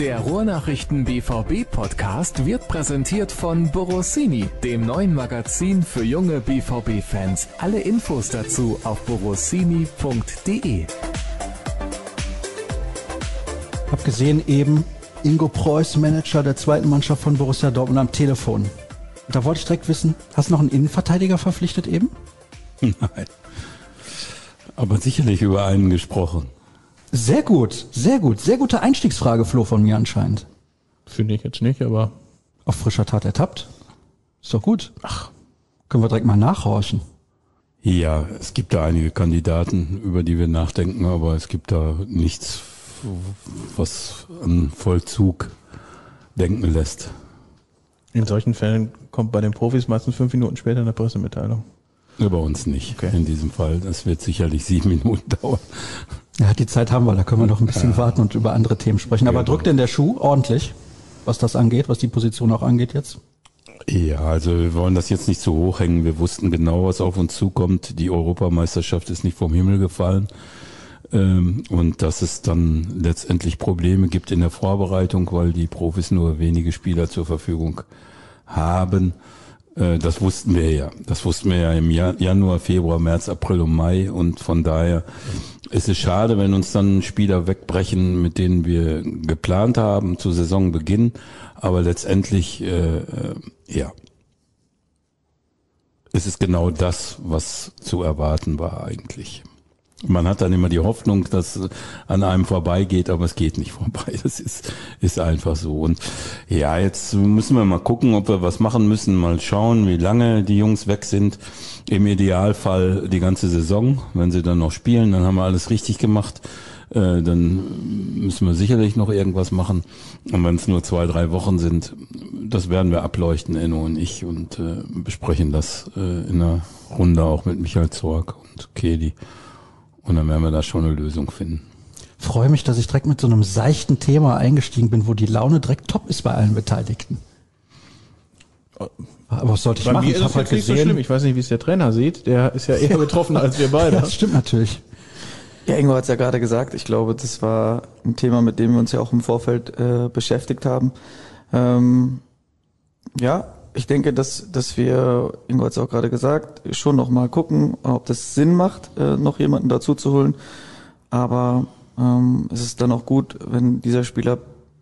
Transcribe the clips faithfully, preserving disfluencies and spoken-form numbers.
Der Ruhrnachrichten B V B-Podcast wird präsentiert von Borossini, dem neuen Magazin für junge B V B-Fans. Alle Infos dazu auf borossini punkt de. Hab gesehen eben Ingo Preuß, Manager der zweiten Mannschaft von Borussia Dortmund, am Telefon. Da wollte ich direkt wissen, hast du noch einen Innenverteidiger verpflichtet eben? Nein, aber sicherlich über einen gesprochen. Sehr gut, sehr gut. Sehr gute Einstiegsfrage, Flo, von mir anscheinend. Finde ich jetzt nicht, aber... Auf frischer Tat ertappt. Ist doch gut. Ach, können wir direkt mal nachhorchen. Ja, es gibt da einige Kandidaten, über die wir nachdenken, aber es gibt da nichts, was an Vollzug denken lässt. In solchen Fällen kommt bei den Profis meistens fünf Minuten später eine Pressemitteilung. Ja, bei uns nicht, okay. In diesem Fall. Das wird sicherlich sieben Minuten dauern. Ja, die Zeit haben wir, da können wir noch ein bisschen ja. warten und über andere Themen sprechen. Aber ja, drückt denn der Schuh ordentlich, was das angeht, was die Position auch angeht jetzt? Ja, also wir wollen das jetzt nicht so hochhängen. Wir wussten genau, was auf uns zukommt. Die Europameisterschaft ist nicht vom Himmel gefallen. Und dass es dann letztendlich Probleme gibt in der Vorbereitung, weil die Profis nur wenige Spieler zur Verfügung haben. Das wussten wir ja. Das wussten wir ja im Januar, Februar, März, April und Mai. Und von daher ist es schade, wenn uns dann Spieler wegbrechen, mit denen wir geplant haben zu Saisonbeginn. Aber letztendlich, äh, ja, ist es genau das, was zu erwarten war eigentlich. Man hat dann immer die Hoffnung, dass es an einem vorbeigeht, aber es geht nicht vorbei. Das ist, ist einfach so. Und ja, jetzt müssen wir mal gucken, ob wir was machen müssen. Mal schauen, wie lange die Jungs weg sind. Im Idealfall die ganze Saison. Wenn sie dann noch spielen, dann haben wir alles richtig gemacht. Äh, dann müssen wir sicherlich noch irgendwas machen. Und wenn es nur zwei, drei Wochen sind, das werden wir ableuchten, Enno und ich, und äh, besprechen das äh, in einer Runde auch mit Michael Zorc und Kedi. Und dann werden wir da schon eine Lösung finden. Freue mich, dass ich direkt mit so einem seichten Thema eingestiegen bin, wo die Laune direkt top ist bei allen Beteiligten. Aber was sollte ich bei machen? Mir ist ich habe halt nicht gesehen. So schlimm. Ich weiß nicht, wie es der Trainer sieht. Der ist ja eher betroffen als wir beide. Das stimmt natürlich. Ja, Ingo hat es ja gerade gesagt. Ich glaube, das war ein Thema, mit dem wir uns ja auch im Vorfeld äh, beschäftigt haben. Ähm, ja, ich denke, dass dass wir, Ingo hat es auch gerade gesagt, schon noch mal gucken, ob das Sinn macht, äh, noch jemanden dazu zu holen. Aber ähm, es ist dann auch gut, wenn dieser Spieler,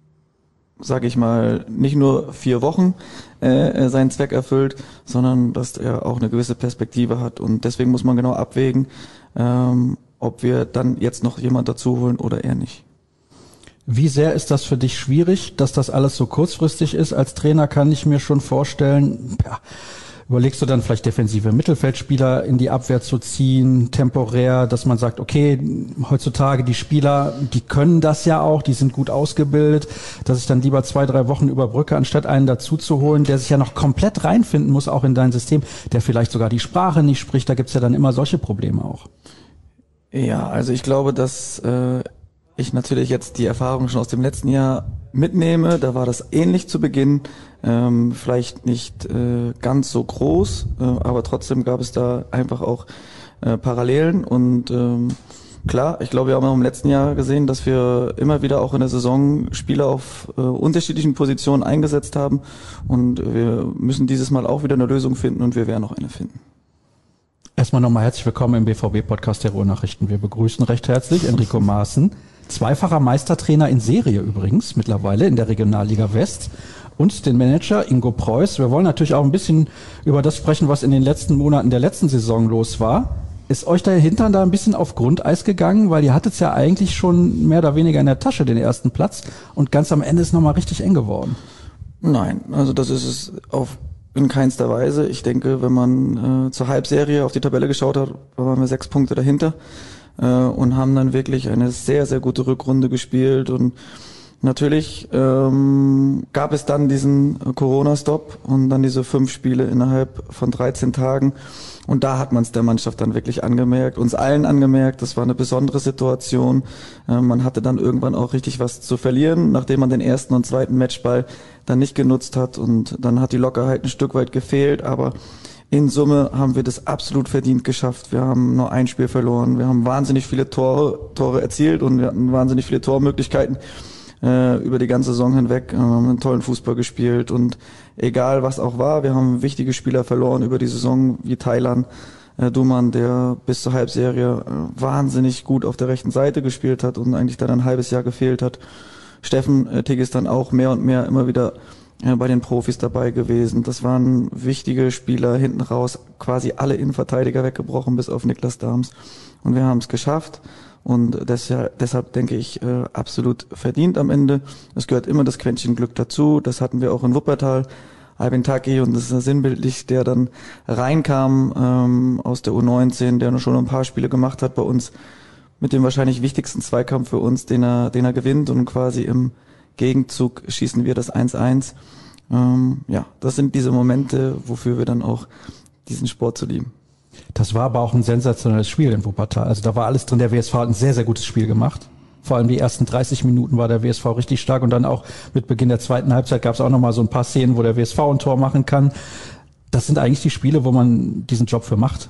sage ich mal, nicht nur vier Wochen äh, seinen Zweck erfüllt, sondern dass er auch eine gewisse Perspektive hat. Und deswegen muss man genau abwägen, ähm, ob wir dann jetzt noch jemand dazu holen oder eher nicht. Wie sehr ist das für dich schwierig, dass das alles so kurzfristig ist? Als Trainer kann ich mir schon vorstellen, ja, überlegst du dann vielleicht defensive Mittelfeldspieler in die Abwehr zu ziehen, temporär, dass man sagt, okay, heutzutage die Spieler, die können das ja auch, die sind gut ausgebildet, dass ich dann lieber zwei, drei Wochen überbrücke, anstatt einen dazu zu holen, der sich ja noch komplett reinfinden muss, auch in dein System, der vielleicht sogar die Sprache nicht spricht, da gibt's ja dann immer solche Probleme auch. Ja, also ich glaube, dass äh, ich natürlich jetzt die Erfahrung schon aus dem letzten Jahr mitnehme. Da war das ähnlich zu Beginn, ähm, vielleicht nicht äh, ganz so groß, äh, aber trotzdem gab es da einfach auch äh, Parallelen. Und ähm, klar, ich glaube, wir haben auch im letzten Jahr gesehen, dass wir immer wieder auch in der Saison Spieler auf äh, unterschiedlichen Positionen eingesetzt haben. Und wir müssen dieses Mal auch wieder eine Lösung finden und wir werden auch eine finden. Erstmal nochmal herzlich willkommen im B V B-Podcast der Ruhrnachrichten. Wir begrüßen recht herzlich Enrico Maaßen, zweifacher Meistertrainer in Serie übrigens, mittlerweile in der Regionalliga West, und den Manager Ingo Preuß. Wir wollen natürlich auch ein bisschen über das sprechen, was in den letzten Monaten der letzten Saison los war. Ist euch der Hintern da ein bisschen auf Grundeis gegangen? Weil ihr hattet es ja eigentlich schon mehr oder weniger in der Tasche, den ersten Platz, und ganz am Ende ist nochmal richtig eng geworden. Nein, also das ist es auf in keinster Weise. Ich denke, wenn man äh, zur Halbserie auf die Tabelle geschaut hat, waren wir sechs Punkte dahinter äh, und haben dann wirklich eine sehr, sehr gute Rückrunde gespielt. Und natürlich ähm, gab es dann diesen Corona-Stop und dann diese fünf Spiele innerhalb von dreizehn Tagen. Und da hat man es der Mannschaft dann wirklich angemerkt, uns allen angemerkt. Das war eine besondere Situation. Äh, man hatte dann irgendwann auch richtig was zu verlieren, nachdem man den ersten und zweiten Matchball dann nicht genutzt hat. Und dann hat die Lockerheit ein Stück weit gefehlt. Aber in Summe haben wir das absolut verdient geschafft. Wir haben nur ein Spiel verloren. Wir haben wahnsinnig viele Tore, Tore erzielt und wir hatten wahnsinnig viele Tormöglichkeiten. äh, über die ganze Saison hinweg. Wir haben einen tollen Fußball gespielt und egal was auch war, wir haben wichtige Spieler verloren über die Saison, wie Thailand, äh, Duman, der bis zur Halbserie äh, wahnsinnig gut auf der rechten Seite gespielt hat und eigentlich dann ein halbes Jahr gefehlt hat. Steffen äh, Tigg ist dann auch mehr und mehr immer wieder äh, bei den Profis dabei gewesen. Das waren wichtige Spieler hinten raus, quasi alle Innenverteidiger weggebrochen, bis auf Niklas Dahms. Und wir haben es geschafft. Und deshalb, deshalb denke ich, äh, absolut verdient am Ende. Es gehört immer das Quäntchen Glück dazu. Das hatten wir auch in Wuppertal. Albin Taki, und das ist ja sinnbildlich, der dann reinkam ähm, aus der U neunzehn, der noch schon ein paar Spiele gemacht hat bei uns, mit dem wahrscheinlich wichtigsten Zweikampf für uns, den er, den er gewinnt. Und quasi im Gegenzug schießen wir das eins eins. Ähm, ja, das sind diese Momente, wofür wir dann auch diesen Sport zu lieben. Das war aber auch ein sensationelles Spiel in Wuppertal. Also da war alles drin. Der W S V hat ein sehr, sehr gutes Spiel gemacht. Vor allem die ersten dreißig Minuten war der W S V richtig stark und dann auch mit Beginn der zweiten Halbzeit gab es auch nochmal so ein paar Szenen, wo der W S V ein Tor machen kann. Das sind eigentlich die Spiele, wo man diesen Job für macht.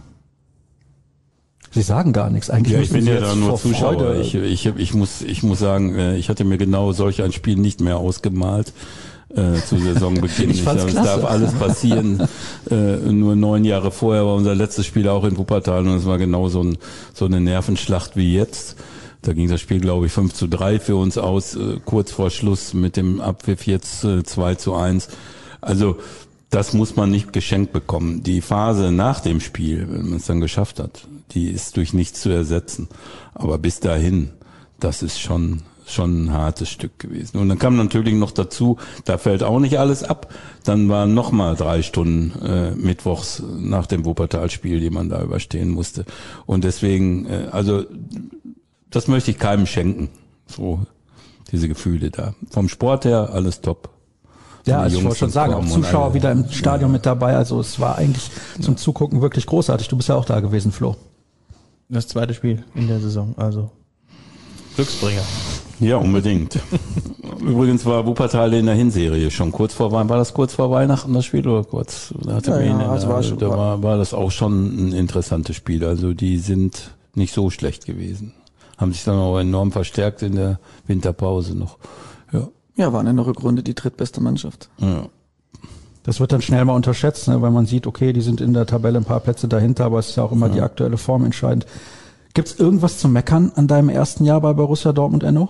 Sie sagen gar nichts. Eigentlich ja, ich bin Sie ja jetzt da nur vor Zuschauer. Freude Ich, ich, ich, muss, ich muss sagen, ich hatte mir genau solch ein Spiel nicht mehr ausgemalt. Äh, zu Saisonbeginn. Ich fand's es klasse. darf alles passieren. äh, nur neun Jahre vorher war unser letztes Spiel auch in Wuppertal und es war genau so, ein, so eine Nervenschlacht wie jetzt. Da ging das Spiel, glaube ich, fünf zu drei für uns aus, äh, kurz vor Schluss mit dem Abpfiff jetzt äh, zwei zu eins. Also das muss man nicht geschenkt bekommen. Die Phase nach dem Spiel, wenn man es dann geschafft hat, die ist durch nichts zu ersetzen. Aber bis dahin, das ist schon schon ein hartes Stück gewesen. Und dann kam natürlich noch dazu, da fällt auch nicht alles ab. Dann waren noch mal drei Stunden äh, mittwochs nach dem Wuppertal-Spiel, die man da überstehen musste. Und deswegen, äh, also das möchte ich keinem schenken. So diese Gefühle da. Vom Sport her alles top. Ja, also ich wollte schon sagen, auch Zuschauer alle, wieder im Stadion ja. mit dabei. Also es war eigentlich zum ja. Zugucken wirklich großartig. Du bist ja auch da gewesen, Flo. Das zweite Spiel in der Saison, also Glücksbringer. Ja, unbedingt. Übrigens war Wuppertal in der Hinserie schon kurz vor Weihnachten. War das kurz vor Weihnachten das Spiel oder kurz? Da, hatte ja, ja, eine, also war, da schon, war, war das auch schon ein interessantes Spiel. Also die sind nicht so schlecht gewesen. Haben sich dann auch enorm verstärkt in der Winterpause noch. Ja, ja, waren in der Rückrunde die drittbeste Mannschaft. Ja. Das wird dann schnell mal unterschätzt, ne, weil man sieht, okay, die sind in der Tabelle ein paar Plätze dahinter, aber es ist ja auch immer ja. die aktuelle Form entscheidend. Gibt es irgendwas zu meckern an deinem ersten Jahr bei Borussia Dortmund, Enno?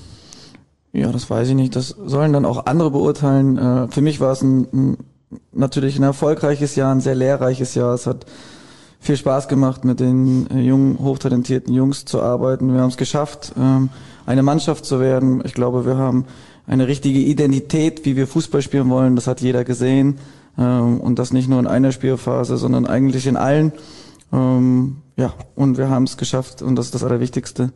Ja, das weiß ich nicht. Das sollen dann auch andere beurteilen. Für mich war es ein, ein, natürlich ein erfolgreiches Jahr, ein sehr lehrreiches Jahr. Es hat viel Spaß gemacht, mit den jungen, hochtalentierten Jungs zu arbeiten. Wir haben es geschafft, eine Mannschaft zu werden. Ich glaube, wir haben eine richtige Identität, wie wir Fußball spielen wollen. Das hat jeder gesehen. Und das nicht nur in einer Spielphase, sondern eigentlich in allen. Ja, und wir haben es geschafft, und das ist das Allerwichtigste,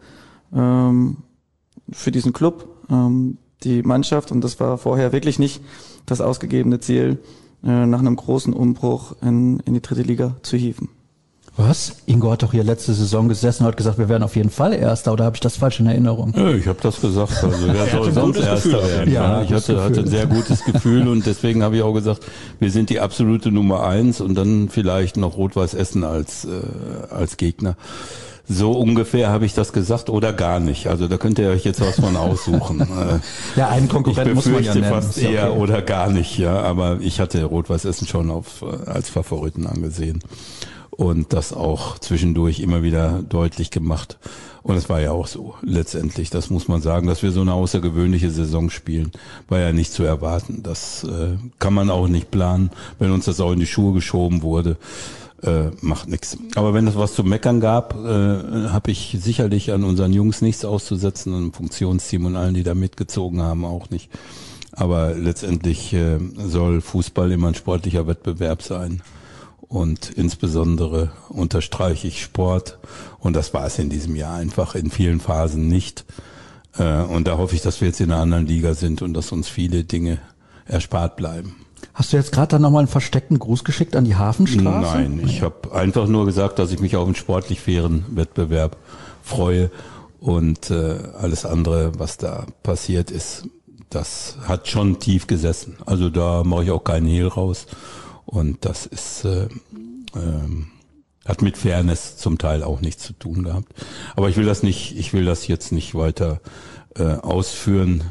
für diesen Club, die Mannschaft, und das war vorher wirklich nicht das ausgegebene Ziel, nach einem großen Umbruch in, in die dritte Liga zu hieven. Was? Ingo hat doch hier letzte Saison gesessen und hat gesagt, wir werden auf jeden Fall Erster, oder habe ich das falsch in Erinnerung? Ja, ich habe das gesagt. Also wer soll sonst Erster werden? Ja, ich hatte, hatte ein sehr gutes Gefühl und deswegen habe ich auch gesagt, wir sind die absolute Nummer eins und dann vielleicht noch Rot-Weiß Essen als äh, als Gegner. So ungefähr habe ich das gesagt oder gar nicht. Also da könnt ihr euch jetzt was von aussuchen. Ja, einen Konkurrenten muss man ja nennen. Fast eher okay. Oder gar nicht, ja. Aber ich hatte Rot-Weiß Essen schon auf, als Favoriten angesehen. Und das auch zwischendurch immer wieder deutlich gemacht. Und es war ja auch so, letztendlich, das muss man sagen, dass wir so eine außergewöhnliche Saison spielen, war ja nicht zu erwarten. Das äh, kann man auch nicht planen, wenn uns das auch in die Schuhe geschoben wurde. Äh, macht nichts. Aber wenn es was zu meckern gab, äh, habe ich sicherlich an unseren Jungs nichts auszusetzen, an dem Funktionsteam und allen, die da mitgezogen haben, auch nicht. Aber letztendlich äh, soll Fußball immer ein sportlicher Wettbewerb sein. Und insbesondere unterstreiche ich Sport. Und das war es in diesem Jahr einfach in vielen Phasen nicht. Äh, und da hoffe ich, dass wir jetzt in einer anderen Liga sind und dass uns viele Dinge erspart bleiben. Hast du jetzt gerade dann nochmal einen versteckten Gruß geschickt an die Hafenstraße? Nein, ich habe einfach nur gesagt, dass ich mich auf einen sportlich fairen Wettbewerb freue und äh, alles andere, was da passiert ist, das hat schon tief gesessen. Also da mache ich auch keinen Hehl raus und das ist äh, äh, hat mit Fairness zum Teil auch nichts zu tun gehabt. Aber ich will das nicht, ich will das jetzt nicht weiter äh, ausführen.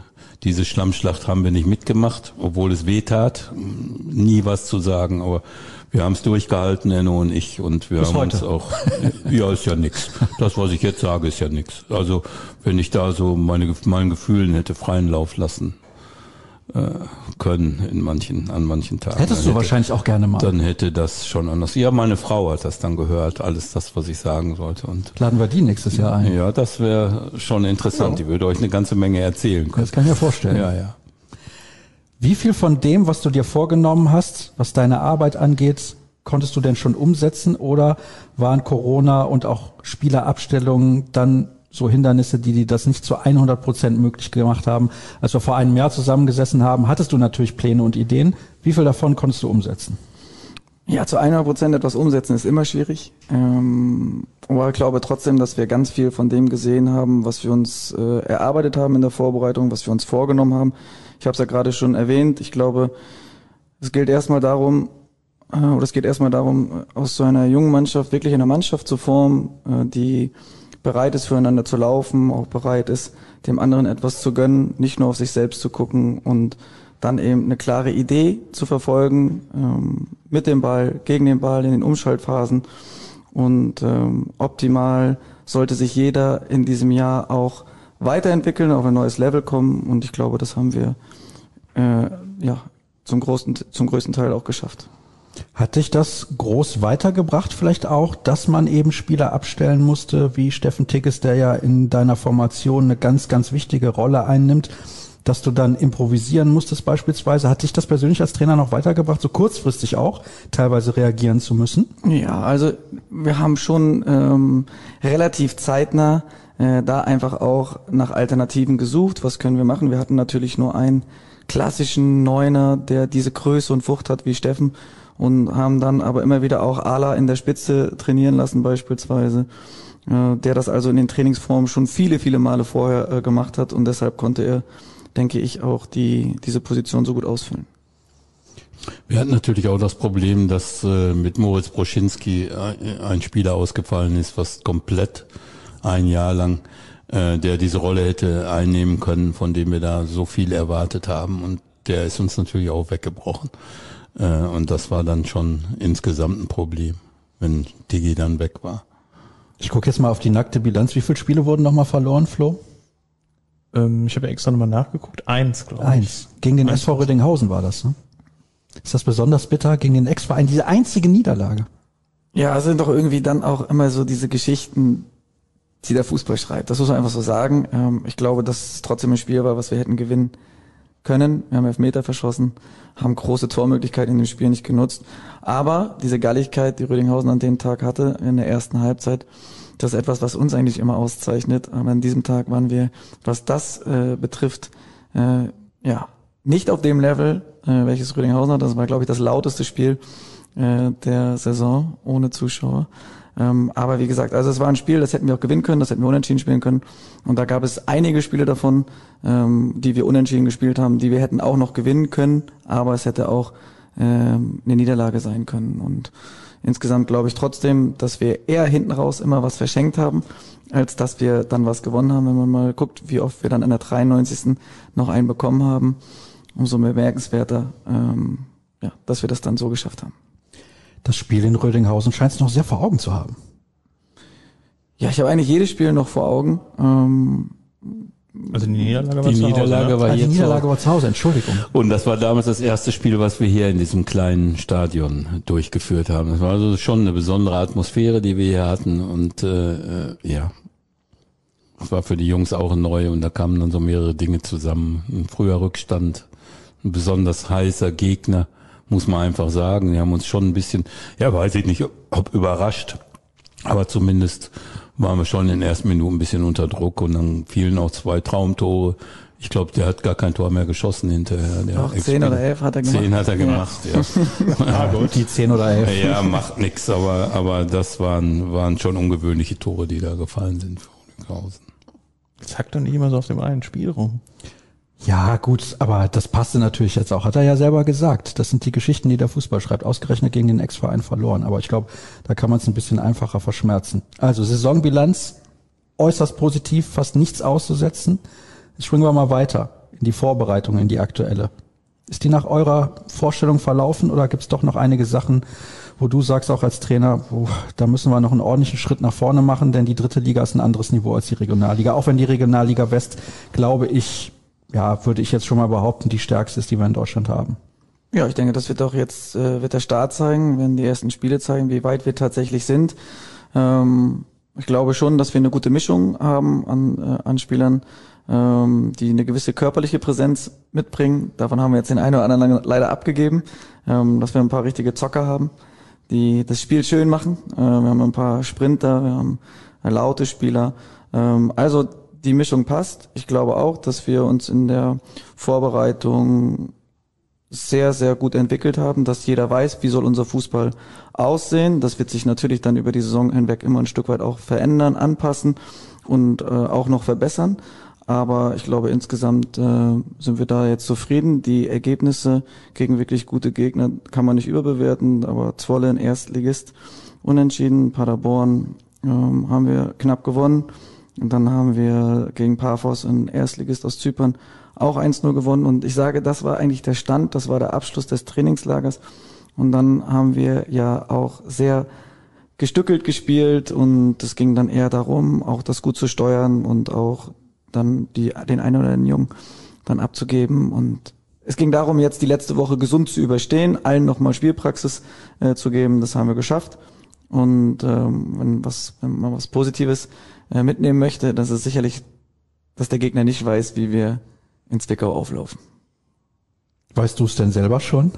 diese Schlammschlacht haben wir nicht mitgemacht, obwohl es weh tat, nie was zu sagen, aber wir haben es durchgehalten, Enno und ich, und wir Bis haben heute. uns auch, ja, ist ja nix. Das, was ich jetzt sage, ist ja nix. Also, wenn ich da so meine, meinen Gefühlen hätte freien Lauf lassen äh, können in manchen, an manchen Tagen. Hättest dann du hätte, wahrscheinlich auch gerne mal. Dann hätte das schon anders. Ja, meine Frau hat das dann gehört, alles das, was ich sagen sollte, und Laden wir die nächstes Jahr ein. ja, das wäre schon interessant. Die würde euch eine ganze Menge erzählen können. Das kann ich mir vorstellen. Ja, ja. Wie viel von dem, was du dir vorgenommen hast, was deine Arbeit angeht, konntest du denn schon umsetzen, oder waren Corona und auch Spielerabstellungen dann so Hindernisse, die dir das nicht zu hundert Prozent möglich gemacht haben? Als wir vor einem Jahr zusammengesessen haben, hattest du natürlich Pläne und Ideen. Wie viel davon konntest du umsetzen? Ja, zu hundert Prozent etwas umsetzen ist immer schwierig. Ähm, aber ich glaube trotzdem, dass wir ganz viel von dem gesehen haben, was wir uns äh, erarbeitet haben in der Vorbereitung, was wir uns vorgenommen haben. Ich habe es ja gerade schon erwähnt. Ich glaube, es gilt erstmal darum, äh, oder es geht erstmal darum, aus so einer jungen Mannschaft wirklich eine Mannschaft zu formen, äh, die bereit ist, füreinander zu laufen, auch bereit ist, dem anderen etwas zu gönnen, nicht nur auf sich selbst zu gucken, und dann eben eine klare Idee zu verfolgen, ähm, mit dem Ball, gegen den Ball, in den Umschaltphasen. Und ähm, optimal sollte sich jeder in diesem Jahr auch weiterentwickeln, auf ein neues Level kommen. Und ich glaube, das haben wir äh, ja zum großen, zum größten Teil auch geschafft. Hat dich das groß weitergebracht vielleicht auch, dass man eben Spieler abstellen musste, wie Steffen Tigges, der ja in deiner Formation eine ganz, ganz wichtige Rolle einnimmt, dass du dann improvisieren musstest beispielsweise? Hat dich das persönlich als Trainer noch weitergebracht, so kurzfristig auch teilweise reagieren zu müssen? Ja, also wir haben schon ähm, relativ zeitnah äh, da einfach auch nach Alternativen gesucht. Was können wir machen? Wir hatten natürlich nur einen klassischen Neuner, der diese Größe und Wucht hat wie Steffen, und haben dann aber immer wieder auch Ala in der Spitze trainieren lassen beispielsweise, äh, der das also in den Trainingsformen schon viele, viele Male vorher äh, gemacht hat, und deshalb konnte er, denke ich, auch die diese Position so gut ausfüllen. Wir hatten natürlich auch das Problem, dass äh, mit Moritz Broschinski äh, ein Spieler ausgefallen ist, fast komplett ein Jahr lang, äh, der diese Rolle hätte einnehmen können, von dem wir da so viel erwartet haben, und der ist uns natürlich auch weggebrochen. Äh, und das war dann schon insgesamt ein Problem, wenn Digi dann weg war. Ich gucke jetzt mal auf die nackte Bilanz. Wie viele Spiele wurden nochmal verloren, Flo? Ähm, ich habe ja extra nochmal nachgeguckt. Eins, glaube ich. Eins. Gegen den S V Rödinghausen war das, ne? Ist das besonders bitter, gegen den Ex-Verein, diese einzige Niederlage? Ja, es sind doch irgendwie dann auch immer so diese Geschichten, die der Fußball schreibt. Das muss man einfach so sagen. Ähm, ich glaube, dass es trotzdem ein Spiel war, was wir hätten gewinnen können. Wir haben Elfmeter verschossen, haben große Tormöglichkeiten in dem Spiel nicht genutzt. Aber diese Galligkeit, die Rödinghausen an dem Tag hatte, in der ersten Halbzeit, das ist etwas, was uns eigentlich immer auszeichnet. Aber an diesem Tag waren wir, was das äh, betrifft, äh, ja, nicht auf dem Level, äh, welches Rödinghausen hat. Das war, glaube ich, das lauteste Spiel äh, der Saison ohne Zuschauer. Ähm, aber wie gesagt, also es war ein Spiel, das hätten wir auch gewinnen können, das hätten wir unentschieden spielen können. Und da gab es einige Spiele davon, ähm, die wir unentschieden gespielt haben, die wir hätten auch noch gewinnen können, aber es hätte auch ähm, eine Niederlage sein können. Und insgesamt glaube ich trotzdem, dass wir eher hinten raus immer was verschenkt haben, als dass wir dann was gewonnen haben. Wenn man mal guckt, wie oft wir dann an der dreiundneunzigsten noch einen bekommen haben, umso bemerkenswerter, ähm, ja, dass wir das dann so geschafft haben. Das Spiel in Rödinghausen scheint es noch sehr vor Augen zu haben. Ja, ich habe eigentlich jedes Spiel noch vor Augen. Ähm, Also die Niederlage war Die zu Hause, Niederlage ne? war Ah, die jetzt Niederlage auch. war zu Hause, Entschuldigung. Und das war damals das erste Spiel, was wir hier in diesem kleinen Stadion durchgeführt haben. Das war also schon eine besondere Atmosphäre, die wir hier hatten. Und äh, äh, ja, das war für die Jungs auch neu. Und da kamen dann so mehrere Dinge zusammen. Ein früher Rückstand, ein besonders heißer Gegner, muss man einfach sagen. Die haben uns schon ein bisschen, ja, weiß ich nicht, ob überrascht, aber zumindest waren wir schon in den ersten Minuten ein bisschen unter Druck, und dann fielen auch zwei Traumtore. Ich glaube, der hat gar kein Tor mehr geschossen hinterher. Der Auch zehn oder elf hat er gemacht. Zehn hat er gemacht, ja. Ah, gut. Die zehn oder elf. Ja, macht nix, aber aber das waren waren schon ungewöhnliche Tore, die da gefallen sind für Rödinghausen. Jetzt hackt doch nicht immer so auf dem einen Spiel rum. Ja, gut, aber das passte natürlich jetzt auch. Hat er ja selber gesagt. Das sind die Geschichten, die der Fußball schreibt. Ausgerechnet gegen den Ex-Verein verloren. Aber ich glaube, da kann man es ein bisschen einfacher verschmerzen. Also Saisonbilanz äußerst positiv, fast nichts auszusetzen. Jetzt springen wir mal weiter. in die Vorbereitung, in die aktuelle. Ist die nach eurer Vorstellung verlaufen oder gibt es doch noch einige Sachen, wo du sagst auch als Trainer, oh, da müssen wir noch einen ordentlichen Schritt nach vorne machen, denn die dritte Liga ist ein anderes Niveau als die Regionalliga. Auch wenn die Regionalliga West, glaube ich, ja, würde ich jetzt schon mal behaupten, die stärkste ist, die wir in Deutschland haben. Ja, ich denke, das wird auch jetzt, äh, wird der Start zeigen, wenn die ersten Spiele zeigen, wie weit wir tatsächlich sind. Ähm, ich glaube schon, dass wir eine gute Mischung haben an, äh, an Spielern, ähm, die eine gewisse körperliche Präsenz mitbringen. Davon haben wir jetzt den einen oder anderen leider abgegeben, ähm, dass wir ein paar richtige Zocker haben, die das Spiel schön machen. Äh, wir haben ein paar Sprinter, wir haben laute Spieler. Ähm, also die Mischung passt. Ich glaube auch, dass wir uns in der Vorbereitung sehr, sehr gut entwickelt haben, dass jeder weiß, wie soll unser Fußball aussehen. Das wird sich natürlich dann über die Saison hinweg immer ein Stück weit auch verändern, anpassen und äh, auch noch verbessern. Aber ich glaube, insgesamt äh, sind wir da jetzt zufrieden. Die Ergebnisse gegen wirklich gute Gegner kann man nicht überbewerten, aber Zwolle, ein Erstligist, unentschieden, Paderborn ähm, haben wir knapp gewonnen. Und dann haben wir gegen Paphos, ein Erstligist aus Zypern, auch eins null gewonnen. Und ich sage, das war eigentlich der Stand, das war der Abschluss des Trainingslagers. Und dann haben wir ja auch sehr gestückelt gespielt und es ging dann eher darum, auch das gut zu steuern und auch dann die, den einen oder anderen Jungen dann abzugeben. Und es ging darum, jetzt die letzte Woche gesund zu überstehen, allen nochmal Spielpraxis äh, zu geben. Das haben wir geschafft. Und ähm, wenn, was, wenn man was Positives äh, mitnehmen möchte, das ist sicherlich, dass der Gegner nicht weiß, wie wir in Zwickau auflaufen. Weißt du es denn selber schon?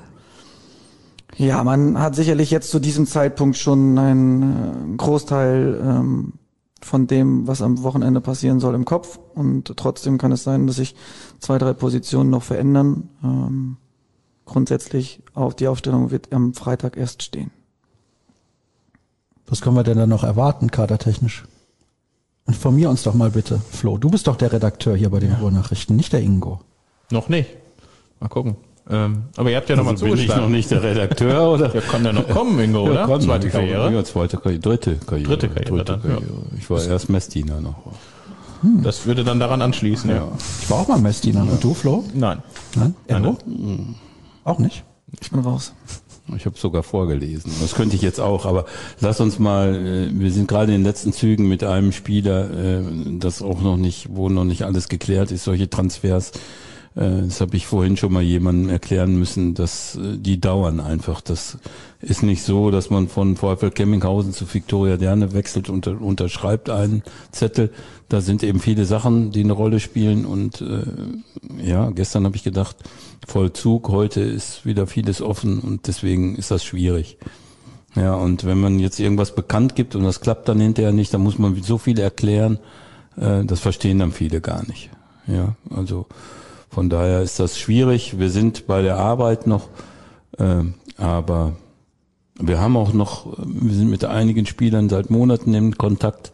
Ja, man hat sicherlich jetzt zu diesem Zeitpunkt schon einen äh, Großteil ähm, von dem, was am Wochenende passieren soll, im Kopf. Und trotzdem kann es sein, dass sich zwei, drei Positionen noch verändern. Ähm, grundsätzlich auch die Aufstellung wird am Freitag erst stehen. Was können wir denn da noch erwarten, kadertechnisch? Informier uns doch mal bitte, Flo. Du bist doch der Redakteur hier bei den ja. Ruhrnachrichten, nicht der Ingo. Noch nicht. Mal gucken. Ähm, aber ihr habt ja also nochmal zugeschlagen. Bin ich noch nicht der Redakteur, oder? Ja, kann ja noch kommen, Ingo, oder? Ja, zweite Karriere? Ja, zweite Karriere. Dritte Karriere. Dritte Karriere. Dritte Karriere. Ja. Ich war erst Messdiener noch. Hm. Das würde dann daran anschließen, ja. ja. Ich war auch mal Messdiener. Ja. Und du, Flo? Nein. Nein? Nein. Nein. Auch nicht? Ich bin raus. Ich habe sogar vorgelesen. Das könnte ich jetzt auch, aber lass uns mal, wir sind gerade in den letzten Zügen mit einem Spieler, das auch noch nicht, wo noch nicht alles geklärt ist, solche Transfers. Das habe ich vorhin schon mal jemandem erklären müssen, dass die dauern einfach. Das ist nicht so, dass man von VfL Kemminghausen zu Viktoria Derne wechselt und unterschreibt einen Zettel. Da sind eben viele Sachen, die eine Rolle spielen. Und äh, ja, gestern habe ich gedacht, Vollzug, heute ist wieder vieles offen und deswegen ist das schwierig. Ja, und wenn man jetzt irgendwas bekannt gibt und das klappt dann hinterher nicht, dann muss man so viel erklären, äh, das verstehen dann viele gar nicht. Ja, also von daher ist das schwierig. Wir sind bei der Arbeit noch, äh, aber wir haben auch noch, wir sind mit einigen Spielern seit Monaten in Kontakt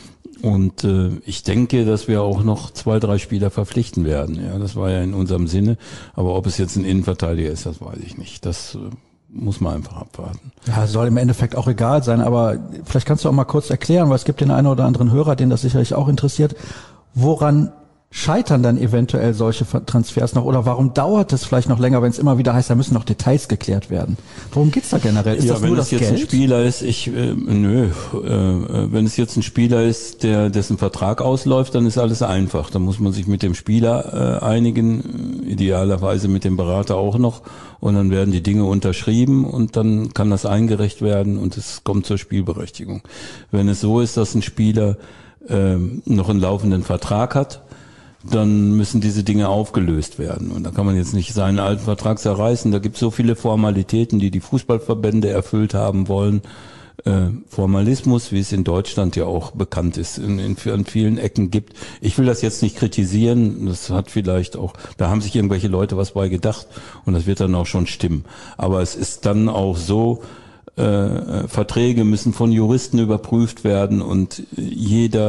und äh, ich denke, dass wir auch noch zwei, drei Spieler verpflichten werden. Ja, das war ja in unserem Sinne. Aber ob es jetzt ein Innenverteidiger ist, das weiß ich nicht. Das äh, muss man einfach abwarten. Ja, soll im Endeffekt auch egal sein. Aber vielleicht kannst du auch mal kurz erklären, weil es gibt den einen oder anderen Hörer, den das sicherlich auch interessiert, woran scheitern dann eventuell solche Transfers noch oder warum dauert es vielleicht noch länger, wenn es immer wieder heißt, da müssen noch Details geklärt werden? Worum geht's da generell? Ist ja, das wenn nur es das jetzt Geld? ein Spieler ist, ich äh, nö, äh, wenn es jetzt ein Spieler ist, der dessen Vertrag ausläuft, dann ist alles einfach. Dann muss man sich mit dem Spieler äh, einigen, idealerweise mit dem Berater auch noch, und dann werden die Dinge unterschrieben und dann kann das eingereicht werden und es kommt zur Spielberechtigung. Wenn es so ist, dass ein Spieler äh, noch einen laufenden Vertrag hat, dann müssen diese Dinge aufgelöst werden. Und da kann man jetzt nicht seinen alten Vertrag zerreißen. Da gibt es so viele Formalitäten, die die Fußballverbände erfüllt haben wollen. Äh, Formalismus, wie es in Deutschland ja auch bekannt ist, in, in, in vielen Ecken gibt. Ich will das jetzt nicht kritisieren. Das hat vielleicht auch, da haben sich irgendwelche Leute was bei gedacht und das wird dann auch schon stimmen. Aber es ist dann auch so, äh, Verträge müssen von Juristen überprüft werden und jeder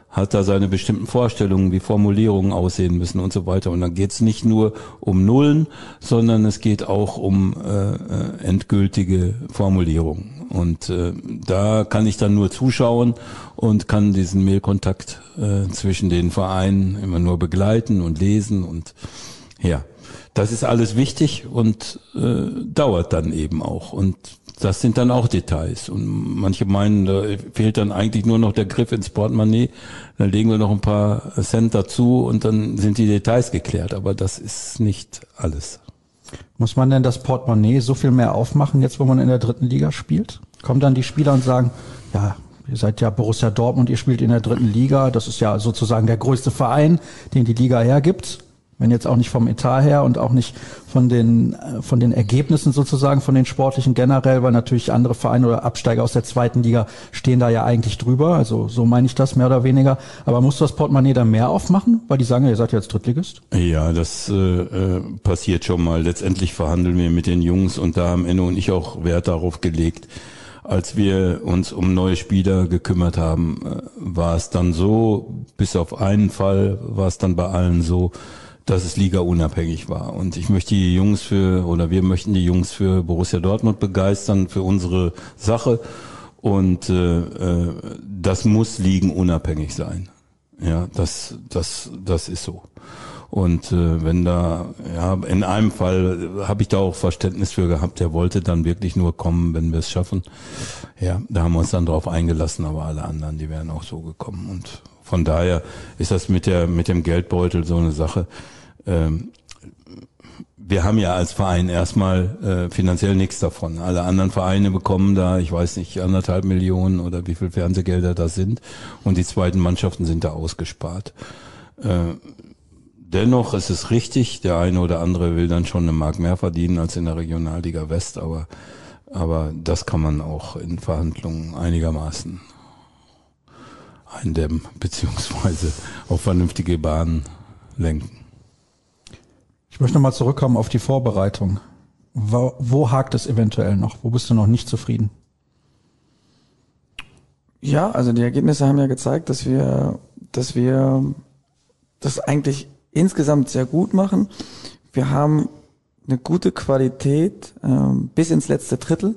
hat da seine bestimmten Vorstellungen, wie Formulierungen aussehen müssen und so weiter. Und dann geht es nicht nur um Nullen, sondern es geht auch um äh, endgültige Formulierungen. Und äh, da kann ich dann nur zuschauen und kann diesen Mailkontakt äh, zwischen den Vereinen immer nur begleiten und lesen. Und ja, das ist alles wichtig und äh, dauert dann eben auch. Und das sind dann auch Details. Und manche meinen, da fehlt dann eigentlich nur noch der Griff ins Portemonnaie. Dann legen wir noch ein paar Cent dazu und dann sind die Details geklärt. Aber das ist nicht alles. Muss man denn das Portemonnaie so viel mehr aufmachen, jetzt wo man in der dritten Liga spielt? Kommen dann die Spieler und sagen, ja, ihr seid ja Borussia Dortmund, ihr spielt in der dritten Liga. Das ist ja sozusagen der größte Verein, den die Liga hergibt. Wenn jetzt auch nicht vom Etat her und auch nicht von den von den Ergebnissen sozusagen, von den sportlichen generell, weil natürlich andere Vereine oder Absteiger aus der zweiten Liga stehen da ja eigentlich drüber. Also so meine ich das mehr oder weniger. Aber musst du das Portemonnaie dann mehr aufmachen? Weil die sagen, ja, ihr seid ja jetzt Drittligist. Ja, das äh, passiert schon mal. Letztendlich verhandeln wir mit den Jungs und da haben Enno und ich auch Wert darauf gelegt. Als wir uns um neue Spieler gekümmert haben, war es dann so, bis auf einen Fall war es dann bei allen so, dass es ligaunabhängig war. Und ich möchte die Jungs für, oder wir möchten die Jungs für Borussia Dortmund begeistern, für unsere Sache. Und äh, das muss ligenunabhängig sein. Ja, das, das, das ist so. Und äh, wenn da, ja, in einem Fall habe ich da auch Verständnis für gehabt, der wollte dann wirklich nur kommen, wenn wir es schaffen. Ja, da haben wir uns dann drauf eingelassen, aber alle anderen, die wären auch so gekommen. Und von daher ist das mit der, mit dem Geldbeutel so eine Sache. Ähm, wir haben ja als Verein erstmal äh, finanziell nichts davon. Alle anderen Vereine bekommen da, ich weiß nicht, anderthalb Millionen oder wie viel Fernsehgelder das sind. Und die zweiten Mannschaften sind da ausgespart. Äh, dennoch ist es richtig, der eine oder andere will dann schon eine Mark mehr verdienen als in der Regionalliga West, aber, aber das kann man auch in Verhandlungen einigermaßen eindämmen, beziehungsweise auf vernünftige Bahnen lenken. Ich möchte nochmal zurückkommen auf die Vorbereitung. Wo, wo hakt es eventuell noch? Wo bist du noch nicht zufrieden? Ja, also die Ergebnisse haben ja gezeigt, dass wir, dass wir das eigentlich insgesamt sehr gut machen. Wir haben eine gute Qualität äh, bis ins letzte Drittel.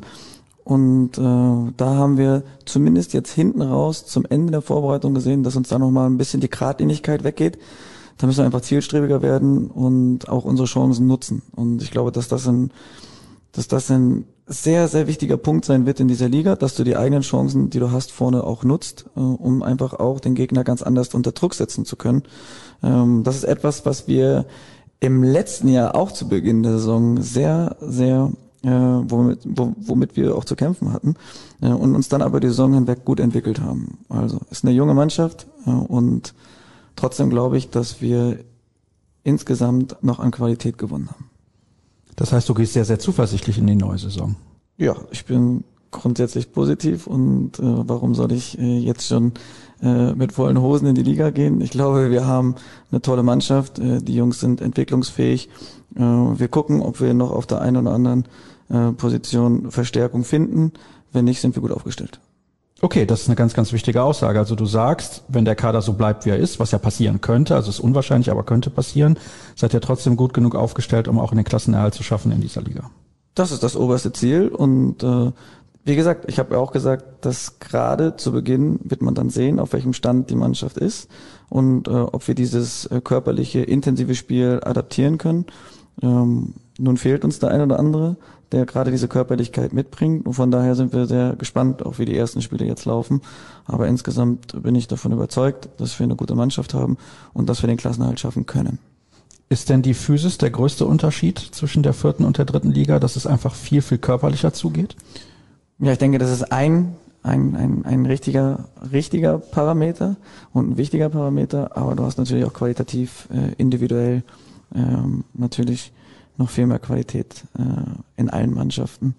Und äh, da haben wir zumindest jetzt hinten raus zum Ende der Vorbereitung gesehen, dass uns da nochmal ein bisschen die Geradlinigkeit weggeht. Da müssen wir einfach zielstrebiger werden und auch unsere Chancen nutzen. Und ich glaube, dass das ein, dass das ein sehr, sehr wichtiger Punkt sein wird in dieser Liga, dass du die eigenen Chancen, die du hast, vorne auch nutzt, äh, um einfach auch den Gegner ganz anders unter Druck setzen zu können. Ähm, das ist etwas, was wir im letzten Jahr auch zu Beginn der Saison sehr, sehr Äh, womit, womit wir auch zu kämpfen hatten äh, und uns dann aber die Saison hinweg gut entwickelt haben. Also ist eine junge Mannschaft äh, und trotzdem glaube ich, dass wir insgesamt noch an Qualität gewonnen haben. Das heißt, du gehst sehr, sehr zuversichtlich in die neue Saison. Ja, ich bin grundsätzlich positiv und äh, warum soll ich äh, jetzt schon äh, mit vollen Hosen in die Liga gehen? Ich glaube, wir haben eine tolle Mannschaft, äh, die Jungs sind entwicklungsfähig. Äh, wir gucken, ob wir noch auf der einen oder anderen äh, Position Verstärkung finden. Wenn nicht, sind wir gut aufgestellt. Okay, das ist eine ganz, ganz wichtige Aussage. Also du sagst, wenn der Kader so bleibt, wie er ist, was ja passieren könnte, also ist unwahrscheinlich, aber könnte passieren, seid ihr trotzdem gut genug aufgestellt, um auch in den Klassenerhalt zu schaffen in dieser Liga. Das ist das oberste Ziel und äh, wie gesagt, ich habe ja auch gesagt, dass gerade zu Beginn wird man dann sehen, auf welchem Stand die Mannschaft ist und äh, ob wir dieses äh, körperliche, intensive Spiel adaptieren können. Ähm, nun fehlt uns der ein oder andere, der gerade diese Körperlichkeit mitbringt und von daher sind wir sehr gespannt, auch wie die ersten Spiele jetzt laufen. Aber insgesamt bin ich davon überzeugt, dass wir eine gute Mannschaft haben und dass wir den Klassenerhalt schaffen können. Ist denn die Physis der größte Unterschied zwischen der vierten und der dritten Liga, dass es einfach viel, viel körperlicher zugeht? Ja, ich denke, das ist ein, ein, ein, ein richtiger, richtiger Parameter und ein wichtiger Parameter, aber du hast natürlich auch qualitativ, äh, individuell, ähm, natürlich noch viel mehr Qualität äh, in allen Mannschaften.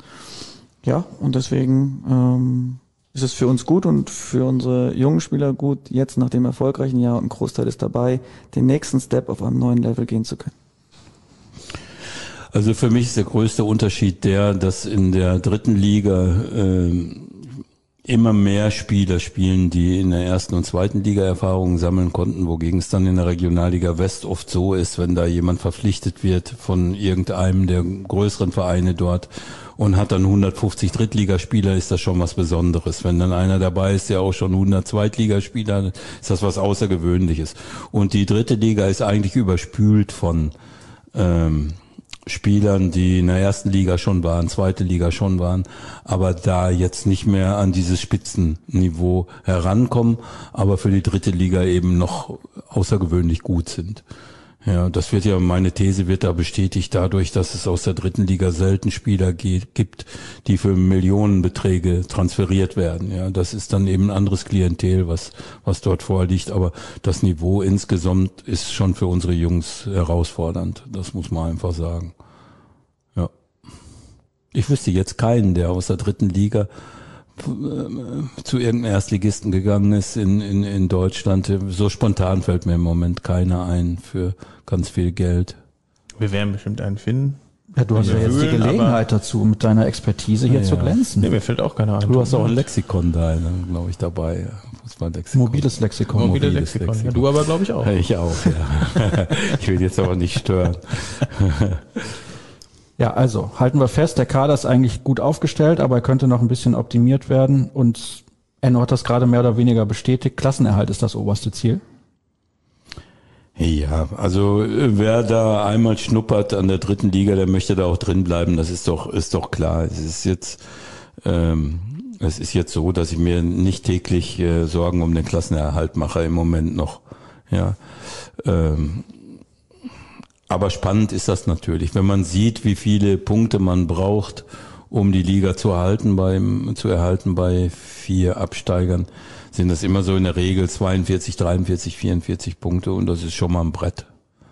Ja, und deswegen ähm, ist es für uns gut und für unsere jungen Spieler gut, jetzt nach dem erfolgreichen Jahr, und ein Großteil ist dabei, den nächsten Step auf einem neuen Level gehen zu können. Also für mich ist der größte Unterschied der, dass in der dritten Liga äh, immer mehr Spieler spielen, die in der ersten und zweiten Liga Erfahrungen sammeln konnten, wogegen es dann in der Regionalliga West oft so ist, wenn da jemand verpflichtet wird von irgendeinem der größeren Vereine dort und hat dann hundertfünfzig Drittligaspieler, ist das schon was Besonderes. Wenn dann einer dabei ist, der auch schon hundert Zweitligaspieler, ist das was Außergewöhnliches. Und die dritte Liga ist eigentlich überspült von ähm, Spielern, die in der ersten Liga schon waren, zweite Liga schon waren, aber da jetzt nicht mehr an dieses Spitzenniveau herankommen, aber für die dritte Liga eben noch außergewöhnlich gut sind. Ja, das wird ja, meine These wird da bestätigt dadurch, dass es aus der dritten Liga selten Spieler geht, gibt, die für Millionenbeträge transferiert werden. Ja, das ist dann eben ein anderes Klientel, was, was dort vorliegt. Aber das Niveau insgesamt ist schon für unsere Jungs herausfordernd. Das muss man einfach sagen. Ja. Ich wüsste jetzt keinen, der aus der dritten Liga zu irgendeinem Erstligisten gegangen ist in, in, in Deutschland. So spontan fällt mir im Moment keiner ein für ganz viel Geld. Wir werden bestimmt einen finden. Ja, du hast ja jetzt die Gelegenheit dazu, mit deiner Expertise hier ja, zu ja. glänzen. Nee, mir fällt auch keiner ein. Du hast auch ein Lexikon da, glaube ich, dabei. Fußballlexikon. Mobiles Lexikon. Mobile Mobiles Lexikon. Lexikon. Ja, du aber, glaube ich, auch. Ich auch, ja. Ich will jetzt aber nicht stören. Ja, also halten wir fest, der Kader ist eigentlich gut aufgestellt, aber er könnte noch ein bisschen optimiert werden und Enno hat das gerade mehr oder weniger bestätigt. Klassenerhalt ist das oberste Ziel. Ja, also wer da einmal schnuppert an der dritten Liga, der möchte da auch drin bleiben. Das ist doch ist doch klar. Es ist jetzt ähm, es ist jetzt so, dass ich mir nicht täglich äh, Sorgen um den Klassenerhalt mache im Moment noch. Ja. Ähm, Aber spannend ist das natürlich, wenn man sieht, wie viele Punkte man braucht, um die Liga zu erhalten, beim, zu erhalten bei vier Absteigern, sind das immer so in der Regel zweiundvierzig, dreiundvierzig, vierundvierzig Punkte und das ist schon mal ein Brett.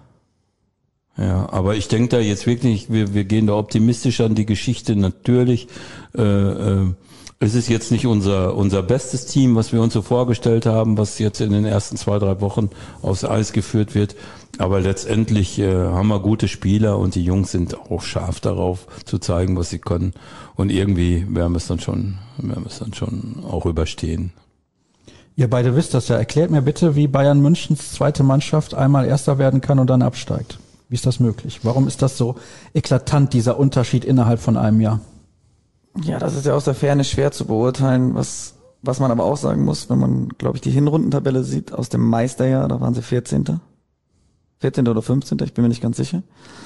Ja, aber ich denke da jetzt wirklich, wir, wir gehen da optimistisch an die Geschichte. Natürlich, äh, äh, es ist jetzt nicht unser unser bestes Team, was wir uns so vorgestellt haben, was jetzt in den ersten zwei, drei Wochen aufs Eis geführt wird. Aber letztendlich äh, haben wir gute Spieler und die Jungs sind auch scharf darauf, zu zeigen, was sie können. Und irgendwie werden wir es dann schon, werden wir es dann schon auch überstehen. Ihr beide wisst das ja. Erklärt mir bitte, wie Bayern Münchens zweite Mannschaft einmal Erster werden kann und dann absteigt. Wie ist das möglich? Warum ist das so eklatant, dieser Unterschied innerhalb von einem Jahr? Ja, das ist ja aus der Ferne schwer zu beurteilen, was was man aber auch sagen muss, wenn man, glaube ich, die Hinrundentabelle sieht aus dem Meisterjahr, da waren sie vierzehnter vierzehnter oder fünfzehnter ich bin mir nicht ganz sicher.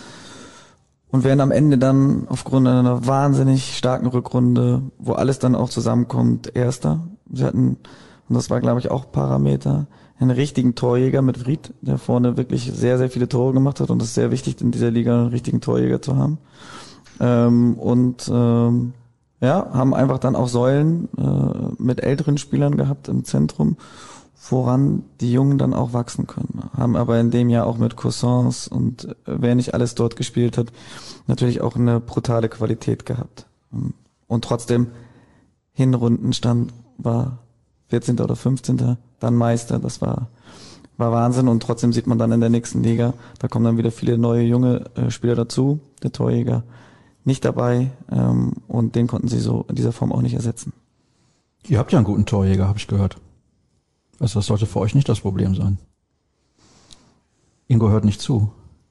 Und werden am Ende dann aufgrund einer wahnsinnig starken Rückrunde, wo alles dann auch zusammenkommt, Erster. Sie hatten, und das war, glaube ich, auch Parameter, einen richtigen Torjäger mit Fried, der vorne wirklich sehr, sehr viele Tore gemacht hat und es ist sehr wichtig, in dieser Liga einen richtigen Torjäger zu haben. Ähm, und ähm, ja, haben einfach dann auch Säulen äh, mit älteren Spielern gehabt im Zentrum, woran die Jungen dann auch wachsen können. Haben aber in dem Jahr auch mit Cousins und äh, wer nicht alles dort gespielt hat, natürlich auch eine brutale Qualität gehabt. Und trotzdem, Hinrundenstand war vierzehnter oder fünfzehnter dann Meister, das war war Wahnsinn und trotzdem sieht man dann in der nächsten Liga, da kommen dann wieder viele neue junge äh, Spieler dazu, der Torjäger nicht dabei ähm, und den konnten sie so in dieser Form auch nicht ersetzen. Ihr habt ja einen guten Torjäger, habe ich gehört. Also das sollte für euch nicht das Problem sein. Ingo hört nicht zu.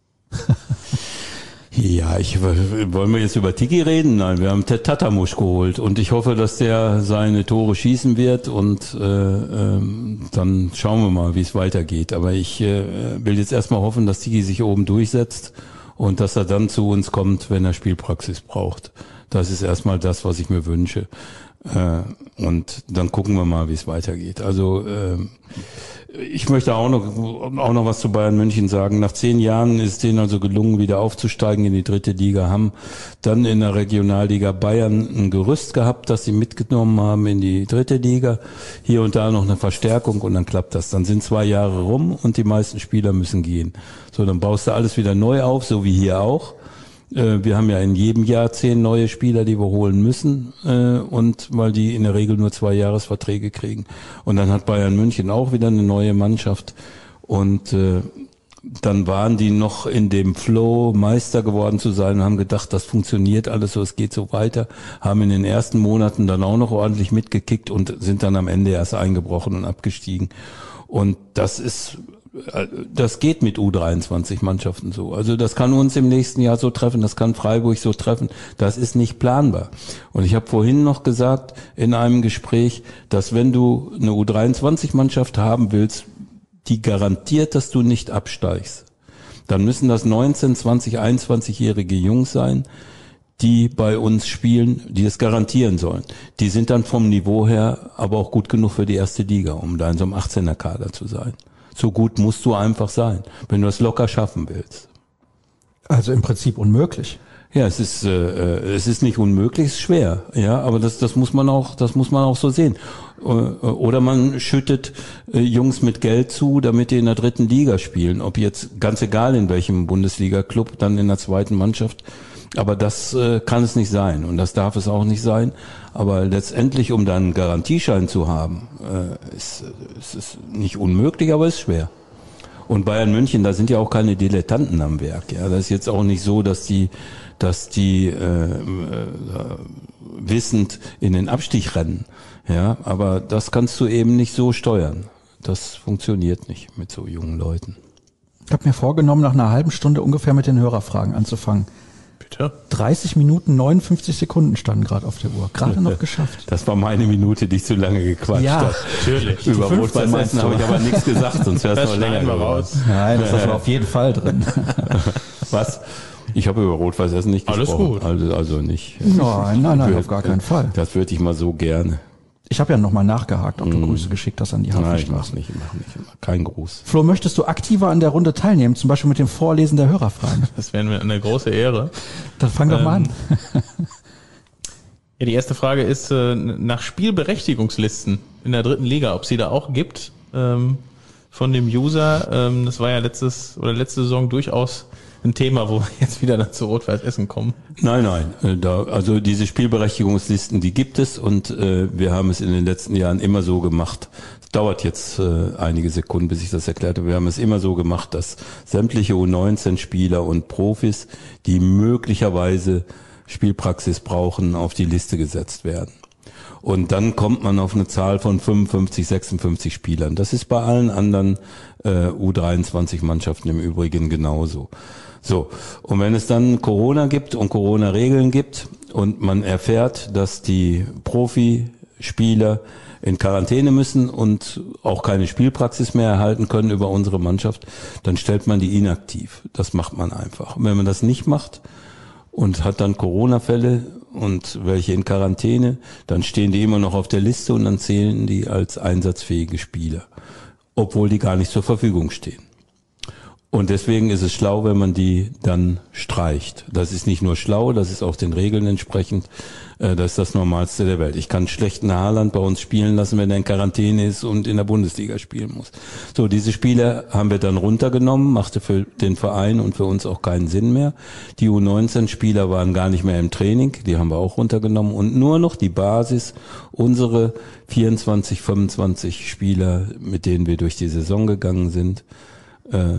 Ja, ich wollen wir jetzt über Tiki reden? Nein, wir haben Ted Tatamusch geholt und ich hoffe, dass der seine Tore schießen wird und äh, ähm, dann schauen wir mal, wie es weitergeht. Aber ich äh, will jetzt erstmal hoffen, dass Tiki sich oben durchsetzt und dass er dann zu uns kommt, wenn er Spielpraxis braucht. Das ist erstmal das, was ich mir wünsche. Äh, und dann gucken wir mal, wie es weitergeht. Also äh, ich möchte auch noch auch noch was zu Bayern München sagen. Nach zehn Jahren ist denen also gelungen, wieder aufzusteigen in die dritte Liga, haben dann in der Regionalliga Bayern ein Gerüst gehabt, das sie mitgenommen haben in die dritte Liga. Hier und da noch eine Verstärkung und dann klappt das. Dann sind zwei Jahre rum und die meisten Spieler müssen gehen. So, dann baust du alles wieder neu auf, so wie hier auch. Wir haben ja in jedem Jahr zehn neue Spieler, die wir holen müssen, und weil die in der Regel nur zwei Jahresverträge kriegen. Und dann hat Bayern München auch wieder eine neue Mannschaft und dann waren die noch in dem Flow, Meister geworden zu sein und haben gedacht, das funktioniert alles so, es geht so weiter, haben in den ersten Monaten dann auch noch ordentlich mitgekickt und sind dann am Ende erst eingebrochen und abgestiegen. Und das ist, das geht mit U dreiundzwanzig Mannschaften so. Also das kann uns im nächsten Jahr so treffen, das kann Freiburg so treffen. Das ist nicht planbar. Und ich habe vorhin noch gesagt in einem Gespräch, dass wenn du eine U dreiundzwanzig Mannschaft haben willst, die garantiert, dass du nicht absteigst, dann müssen das neunzehn, zwanzig, einundzwanzigjährige Jungs sein, die bei uns spielen, die es garantieren sollen. Die sind dann vom Niveau her aber auch gut genug für die erste Liga, um da in so einem achtzehner Kader zu sein. So gut musst du einfach sein, wenn du es locker schaffen willst. Also im Prinzip unmöglich. Ja, es ist äh, es ist nicht unmöglich, es ist schwer, ja, aber das das muss man auch das muss man auch so sehen. Oder man schüttet äh, Jungs mit Geld zu, damit die in der dritten Liga spielen, ob jetzt ganz egal in welchem Bundesliga-Club, dann in der zweiten Mannschaft. Aber das äh, kann es nicht sein und das darf es auch nicht sein. Aber letztendlich, um dann einen Garantieschein zu haben, äh, ist es ist nicht unmöglich, aber es ist schwer. Und Bayern München, da sind ja auch keine Dilettanten am Werk. Ja, das ist jetzt auch nicht so, dass die, dass die äh, äh, wissend in den Abstieg rennen. Ja, aber das kannst du eben nicht so steuern. Das funktioniert nicht mit so jungen Leuten. Ich habe mir vorgenommen, nach einer halben Stunde ungefähr mit den Hörerfragen anzufangen. Bitte? dreißig Minuten, neunundfünfzig Sekunden standen gerade auf der Uhr. Gerade noch geschafft. Das war meine Minute, die ich zu lange gequatscht Ja, habe. Natürlich. Über Die Rot-Weiß fünfzehn Essen habe ich aber nichts gesagt, sonst wäre es noch länger wir geworden. raus. Nein, das ist auf jeden Fall drin. Was? Ich habe über Rot-Weiß Essen nicht Alles gesprochen. gut. Also, also nicht. Nein, nein, nein, auf gar keinen Fall. Das würde ich mal so gerne. Ich habe ja nochmal nachgehakt, ob du Grüße geschickt hast an die Nein, ich Hafenstraße. mach's nicht, ich mach nicht. Kein Gruß. Flo, möchtest du aktiver an der Runde teilnehmen, zum Beispiel mit dem Vorlesen der Hörerfragen? Das wäre mir eine große Ehre. Dann fang doch mal an. Ja, die erste Frage ist äh, nach Spielberechtigungslisten in der dritten Liga, ob sie da auch gibt ähm, von dem User. Ähm, das war ja letztes oder letzte Saison durchaus ein Thema, wo wir jetzt wieder dann zu Rot-Weiß Essen kommen. Nein, nein. äh, Da, also diese Spielberechtigungslisten, die gibt es und äh, wir haben es in den letzten Jahren immer so gemacht. Es dauert jetzt äh, einige Sekunden, bis ich das erklärte. Wir haben es immer so gemacht, dass sämtliche U neunzehn Spieler und Profis, die möglicherweise Spielpraxis brauchen, auf die Liste gesetzt werden. Und dann kommt man auf eine Zahl von fünfundfünfzig, sechsundfünfzig Spielern. Das ist bei allen anderen äh, U dreiundzwanzig Mannschaften im Übrigen genauso. So, und wenn es dann Corona gibt und Corona-Regeln gibt und man erfährt, dass die Profispieler in Quarantäne müssen und auch keine Spielpraxis mehr erhalten können über unsere Mannschaft, dann stellt man die inaktiv. Das macht man einfach. Und wenn man das nicht macht und hat dann Corona-Fälle und welche in Quarantäne, dann stehen die immer noch auf der Liste und dann zählen die als einsatzfähige Spieler, obwohl die gar nicht zur Verfügung stehen. Und deswegen ist es schlau, wenn man die dann streicht. Das ist nicht nur schlau, das ist auch den Regeln entsprechend. Das ist das Normalste der Welt. Ich kann schlechten Haaland bei uns spielen lassen, wenn er in Quarantäne ist und in der Bundesliga spielen muss. So, diese Spieler haben wir dann runtergenommen, machte für den Verein und für uns auch keinen Sinn mehr. Die U neunzehn Spieler waren gar nicht mehr im Training, die haben wir auch runtergenommen. Und nur noch die Basis, unsere vierundzwanzig, fünfundzwanzig Spieler, mit denen wir durch die Saison gegangen sind, äh,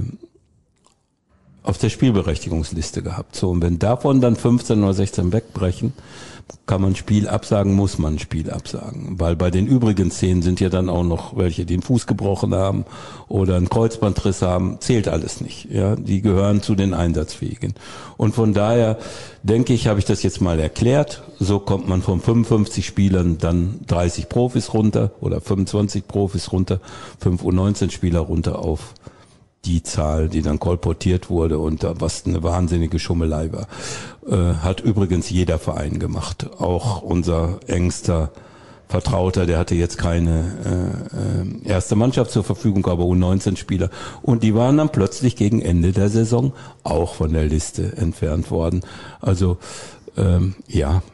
auf der Spielberechtigungsliste gehabt. So, und wenn davon dann fünfzehn oder sechzehn wegbrechen, kann man ein Spiel absagen, muss man ein Spiel absagen. Weil bei den übrigen zehn sind ja dann auch noch welche, die einen Fuß gebrochen haben oder einen Kreuzbandriss haben. Zählt alles nicht. Ja, die gehören zu den Einsatzfähigen. Und von daher, denke ich, habe ich das jetzt mal erklärt. So kommt man von fünfundfünfzig Spielern dann dreißig Profis runter oder fünfundzwanzig Profis runter, fünf U neunzehn Spieler runter auf die Zahl, die dann kolportiert wurde und was eine wahnsinnige Schummelei war. Äh, hat übrigens jeder Verein gemacht. Auch unser engster Vertrauter, der hatte jetzt keine äh, erste Mannschaft zur Verfügung, aber U neunzehn Spieler. Und die waren dann plötzlich gegen Ende der Saison auch von der Liste entfernt worden. Also ähm, ja,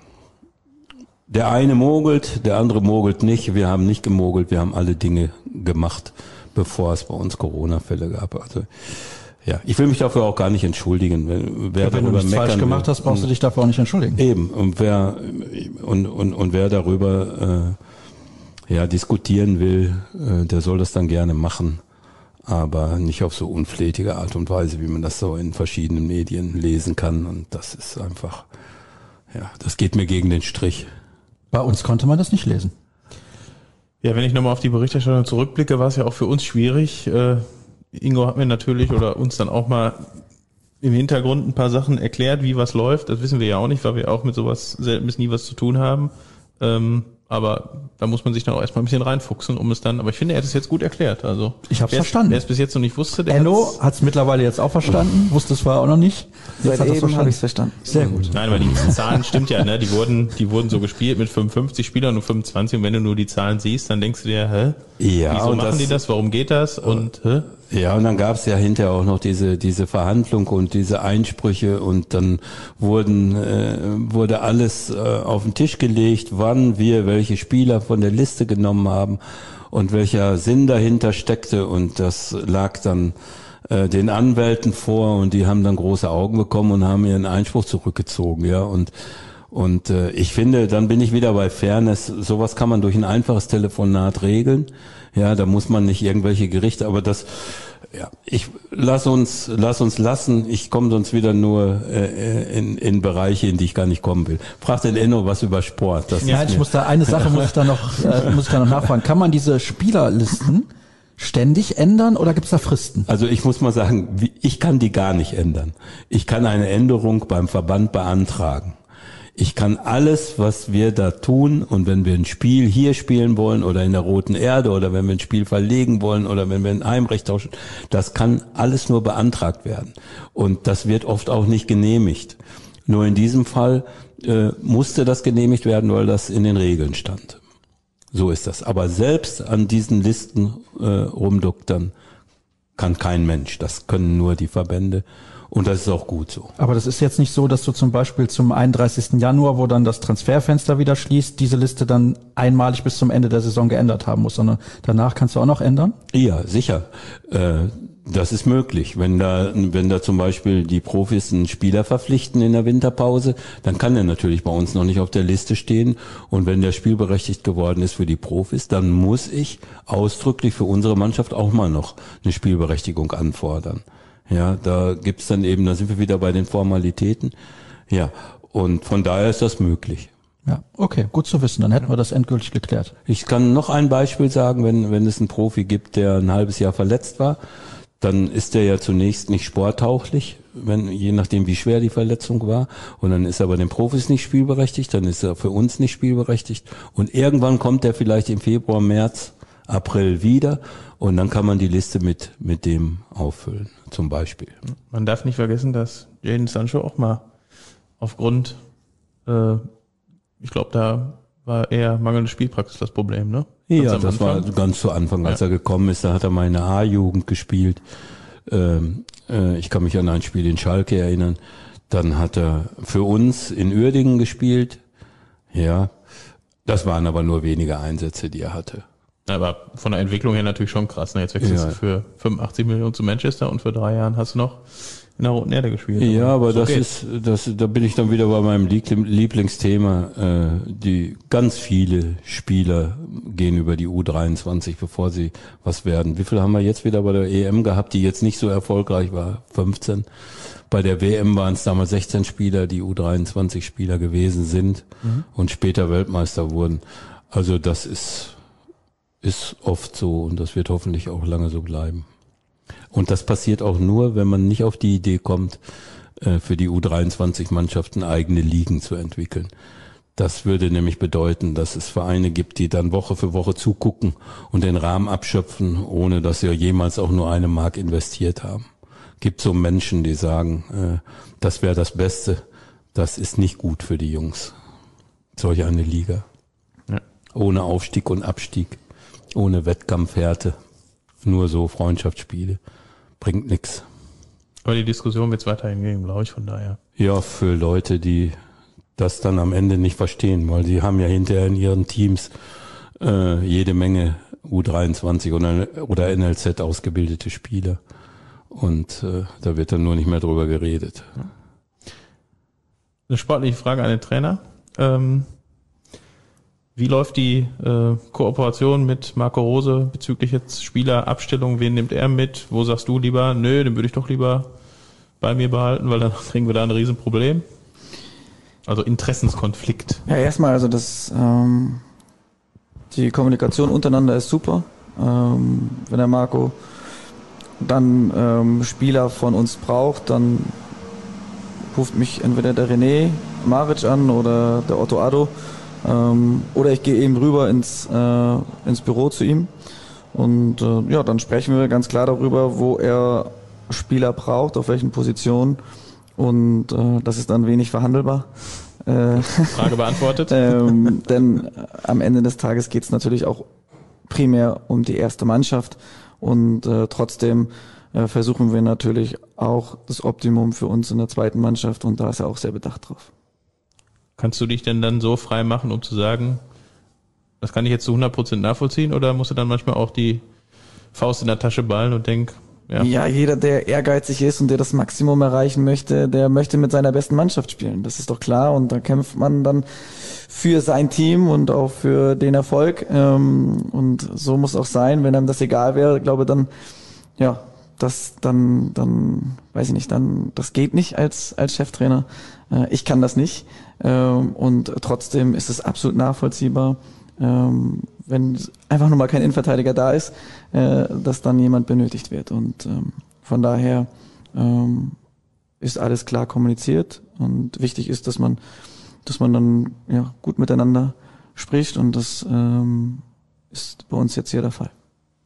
der eine mogelt, der andere mogelt nicht. Wir haben nicht gemogelt, wir haben alle Dinge gemacht, bevor es bei uns Corona-Fälle gab. Also ja, ich will mich dafür auch gar nicht entschuldigen. Wer Ja, wenn du nichts falsch gemacht hast, brauchst du dich dafür auch nicht entschuldigen. Eben. Und wer und und und wer darüber äh, ja diskutieren will, äh, der soll das dann gerne machen. aber nicht auf so unflätige Art und Weise, wie man das so in verschiedenen Medien lesen kann. Und das ist einfach, ja, das geht mir gegen den Strich. Bei uns konnte man das nicht lesen. Ja, wenn ich nochmal auf die Berichterstattung zurückblicke, war es ja auch für uns schwierig. Äh, Ingo hat mir natürlich oder uns dann auch mal im Hintergrund ein paar Sachen erklärt, wie was läuft. Das wissen wir ja auch nicht, weil wir auch mit sowas selten bis nie was zu tun haben. Ähm, aber da muss man sich dann auch erstmal ein bisschen reinfuchsen, um es dann, aber ich finde, er hat es jetzt gut erklärt. Also ich habe es wer verstanden. Wer es bis jetzt noch nicht wusste, der Enno hat es mittlerweile jetzt auch verstanden, wusste es vorher auch noch nicht. Jetzt Seit eben habe ich es verstanden. Sehr gut. Nein, weil die Zahlen stimmt ja, ne? Die wurden, die wurden so gespielt mit fünfundfünfzig Spielern und fünfundzwanzig und wenn du nur die Zahlen siehst, dann denkst du dir, hä? Ja, wieso und machen das, die das? Warum geht das? Und hä? Ja, und dann gab es ja hinterher auch noch diese diese Verhandlung und diese Einsprüche und dann wurden äh, wurde alles äh, auf den Tisch gelegt, wann wir welche Spieler von der Liste genommen haben und welcher Sinn dahinter steckte und das lag dann äh, den Anwälten vor und die haben dann große Augen bekommen und haben ihren Einspruch zurückgezogen, ja, und und äh, ich finde, dann bin ich wieder bei Fairness. Sowas kann man durch ein einfaches Telefonat regeln. Ja, da muss man nicht irgendwelche Gerichte, aber das, ja, ich lass uns, lass uns lassen. Ich komme sonst wieder nur äh, in, in Bereiche, in die ich gar nicht kommen will. Frag den Enno was über Sport. Das ja, ist ich mir muss da eine Sache muss ich da noch äh, muss ich da noch nachfragen. Kann man diese Spielerlisten ständig ändern oder gibt's da Fristen? Also ich muss mal sagen, wie- ich kann die gar nicht ändern. Ich kann eine Änderung beim Verband beantragen. Ich kann alles, was wir da tun und wenn wir ein Spiel hier spielen wollen oder in der Roten Erde oder wenn wir ein Spiel verlegen wollen oder wenn wir ein Heimrecht tauschen, das kann alles nur beantragt werden. Und das wird oft auch nicht genehmigt. Nur in diesem Fall äh, musste das genehmigt werden, weil das in den Regeln stand. So ist das. Aber selbst an diesen Listen äh, rumdoktern kann kein Mensch. Das können nur die Verbände. Und das ist auch gut so. Aber das ist jetzt nicht so, dass du zum Beispiel zum einunddreißigsten Januar, wo dann das Transferfenster wieder schließt, diese Liste dann einmalig bis zum Ende der Saison geändert haben musst, sondern danach kannst du auch noch ändern? Ja, sicher. Äh, das ist möglich. Wenn da, wenn da zum Beispiel die Profis einen Spieler verpflichten in der Winterpause, dann kann er natürlich bei uns noch nicht auf der Liste stehen. Und wenn der spielberechtigt geworden ist für die Profis, dann muss ich ausdrücklich für unsere Mannschaft auch mal noch eine Spielberechtigung anfordern. Ja, da gibt's dann eben, da sind wir wieder bei den Formalitäten. Ja, und von daher ist das möglich. Ja, okay, gut zu wissen. Dann hätten wir das endgültig geklärt. Ich kann noch ein Beispiel sagen, wenn, wenn es einen Profi gibt, der ein halbes Jahr verletzt war, dann ist der ja zunächst nicht sporttauglich, wenn, je nachdem wie schwer die Verletzung war. Und dann ist er bei den Profis nicht spielberechtigt, dann ist er für uns nicht spielberechtigt. Und irgendwann kommt er vielleicht im Februar, März, April wieder und dann kann man die Liste mit, mit dem auffüllen, zum Beispiel. Man darf nicht vergessen, dass Jadon Sancho auch mal aufgrund, äh, ich glaube, da war eher mangelnde Spielpraxis das Problem, ne? Ja, Ganz am das war Anfang. ganz zu Anfang, als Ja. er gekommen ist, da hat er mal in der A-Jugend gespielt. Ähm, äh, ich kann mich an ein Spiel in Schalke erinnern. Dann hat er für uns in Uerdingen gespielt. Ja, das waren aber nur wenige Einsätze, die er hatte. Aber von der Entwicklung her natürlich schon krass. Ne? Jetzt wechselst Ja. du für fünfundachtzig Millionen zu Manchester und für drei Jahren hast du noch in der Roten Erde gespielt. Ja, aber so das geht's. ist, das, da bin ich dann wieder bei meinem Liebl- Lieblingsthema. Äh, die ganz viele Spieler gehen über die U dreiundzwanzig, bevor sie was werden. Wie viel haben wir jetzt wieder bei der E M gehabt, die jetzt nicht so erfolgreich war? fünfzehn. Bei der W M waren es damals sechzehn Spieler, die U dreiundzwanzig Spieler gewesen sind mhm. und später Weltmeister wurden. Also das ist ist oft so und das wird hoffentlich auch lange so bleiben. Und das passiert auch nur, wenn man nicht auf die Idee kommt, für die U dreiundzwanzig-Mannschaften eigene Ligen zu entwickeln. Das würde nämlich bedeuten, dass es Vereine gibt, die dann Woche für Woche zugucken und den Rahmen abschöpfen, ohne dass sie jemals auch nur eine Mark investiert haben. Gibt so Menschen, die sagen, das wäre das Beste. Das ist nicht gut für die Jungs. Solch eine Liga. Ja. Ohne Aufstieg und Abstieg. Ohne Wettkampfhärte, nur so Freundschaftsspiele, bringt nix. Aber die Diskussion wird es weiterhin geben, glaube ich, von daher. Ja, für Leute, die das dann am Ende nicht verstehen, weil sie haben ja hinterher in ihren Teams äh, jede Menge U dreiundzwanzig oder, oder N L Z ausgebildete Spieler und äh, da wird dann nur nicht mehr drüber geredet. Eine sportliche Frage an den Trainer. Ähm, Wie läuft die äh, Kooperation mit Marco Rose bezüglich jetzt Spielerabstellung? Wen nimmt er mit? Wo sagst du lieber, nö, den würde ich doch lieber bei mir behalten, weil dann kriegen wir da ein Riesenproblem? Also Interessenskonflikt. Ja, erstmal, also das, ähm, die Kommunikation untereinander ist super. Ähm, wenn der Marco dann ähm, Spieler von uns braucht, dann ruft mich entweder der René Maric an oder der Otto Addo. Ähm, oder ich gehe eben rüber ins, äh, ins Büro zu ihm und äh, ja, dann sprechen wir ganz klar darüber, wo er Spieler braucht, auf welchen Positionen und äh, das ist dann wenig verhandelbar. Äh, Frage beantwortet. ähm, denn äh, am Ende des Tages geht es natürlich auch primär um die erste Mannschaft und äh, trotzdem äh, versuchen wir natürlich auch das Optimum für uns in der zweiten Mannschaft und da ist er auch sehr bedacht drauf. Kannst du dich denn dann so frei machen, um zu sagen, das kann ich jetzt zu hundert Prozent nachvollziehen, oder musst du dann manchmal auch die Faust in der Tasche ballen und denk, ja. Ja, jeder, der ehrgeizig ist und der das Maximum erreichen möchte, der möchte mit seiner besten Mannschaft spielen. Das ist doch klar und da kämpft man dann für sein Team und auch für den Erfolg und so muss es auch sein. Wenn einem das egal wäre, ich glaube dann, ja, das dann, dann, weiß ich nicht, dann, das geht nicht als als Cheftrainer. Ich kann das nicht. Und trotzdem ist es absolut nachvollziehbar, wenn einfach nur mal kein Innenverteidiger da ist, dass dann jemand benötigt wird. Und von daher ist alles klar kommuniziert und wichtig ist, dass man, dass man dann ja gut miteinander spricht und das ist bei uns jetzt hier der Fall.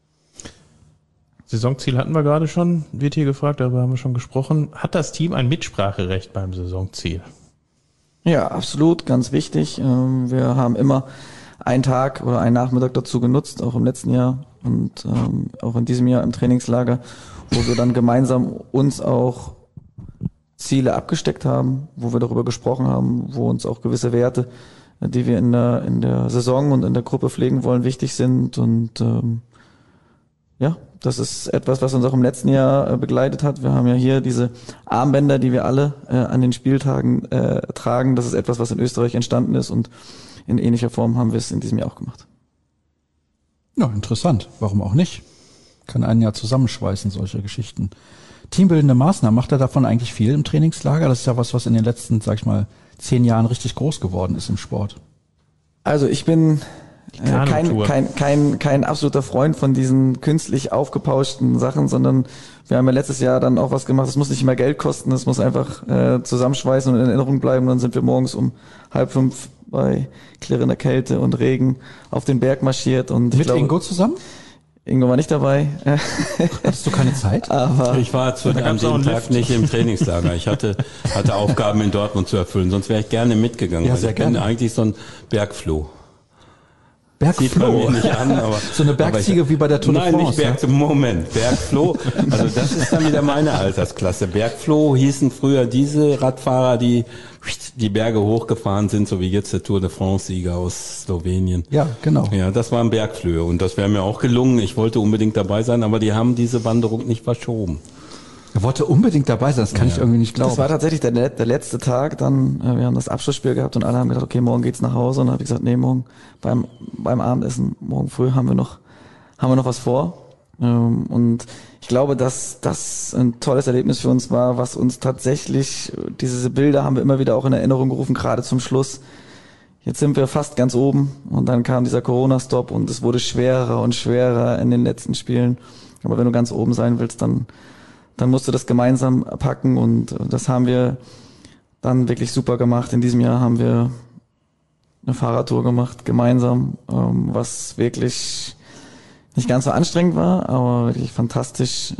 Saisonziel hatten wir gerade schon, wird hier gefragt, darüber haben wir schon gesprochen. Hat das Team ein Mitspracherecht beim Saisonziel? Ja, absolut, ganz wichtig. Wir haben immer einen Tag oder einen Nachmittag dazu genutzt, auch im letzten Jahr und auch in diesem Jahr im Trainingslager, wo wir dann gemeinsam uns auch Ziele abgesteckt haben, wo wir darüber gesprochen haben, wo uns auch gewisse Werte, die wir in der in der Saison und in der Gruppe pflegen wollen, wichtig sind und ähm, ja, das ist etwas, was uns auch im letzten Jahr äh, begleitet hat. Wir haben ja hier diese Armbänder, die wir alle äh, an den Spieltagen äh, tragen. Das ist etwas, was in Österreich entstanden ist und in ähnlicher Form haben wir es in diesem Jahr auch gemacht. Ja, interessant. Warum auch nicht? Kann einen ja zusammenschweißen, solche Geschichten. Teambildende Maßnahmen, macht er davon eigentlich viel im Trainingslager? Das ist ja was, was in den letzten, sag ich mal, zehn Jahren richtig groß geworden ist im Sport. Also ich bin äh, kein, kein, kein, kein absoluter Freund von diesen künstlich aufgepauschten Sachen, sondern wir haben ja letztes Jahr dann auch was gemacht, das muss nicht immer Geld kosten, das muss einfach äh, zusammenschweißen und in Erinnerung bleiben. Dann sind wir morgens um halb fünf bei klirrender Kälte und Regen auf den Berg marschiert. Und Mit ich glaube, Ingo zusammen? Ingo war nicht dabei. Hattest du keine Zeit? Aber ich war zu an dem Tag nicht im Trainingslager. Ich hatte hatte Aufgaben in Dortmund zu erfüllen, sonst wäre ich gerne mitgegangen. Ja, sehr ich gerne. bin eigentlich so ein Bergfloh. Sieht Bergfloh? man mir nicht an, aber so eine Bergziege ich, wie bei der Tour de nein, France. Nein, nicht Berg, Moment, Bergfloh. Also das ist dann wieder meine Altersklasse. Bergfloh hießen früher diese Radfahrer, die die Berge hochgefahren sind, so wie jetzt der Tour de France-Sieger aus Slowenien. Ja, genau. Ja, das waren Bergflöhe und das wäre mir auch gelungen. Ich wollte unbedingt dabei sein, aber die haben diese Wanderung nicht verschoben. Er wollte unbedingt dabei sein, das kann ja. ich irgendwie nicht glauben. Das war tatsächlich der, der letzte Tag, dann, äh, wir haben das Abschlussspiel gehabt und alle haben gedacht, okay, morgen geht's nach Hause und dann habe ich gesagt, nee, morgen beim beim Abendessen, morgen früh haben wir noch haben wir noch was vor. Ähm, und ich glaube, dass das ein tolles Erlebnis für uns war, was uns tatsächlich, diese Bilder haben wir immer wieder auch in Erinnerung gerufen, gerade zum Schluss. Jetzt sind wir fast ganz oben und dann kam dieser Corona-Stop und es wurde schwerer und schwerer in den letzten Spielen. Aber wenn du ganz oben sein willst, dann dann musst du das gemeinsam packen und das haben wir dann wirklich super gemacht. In diesem Jahr haben wir eine Fahrradtour gemacht, gemeinsam, was wirklich nicht ganz so anstrengend war, aber wirklich fantastisch,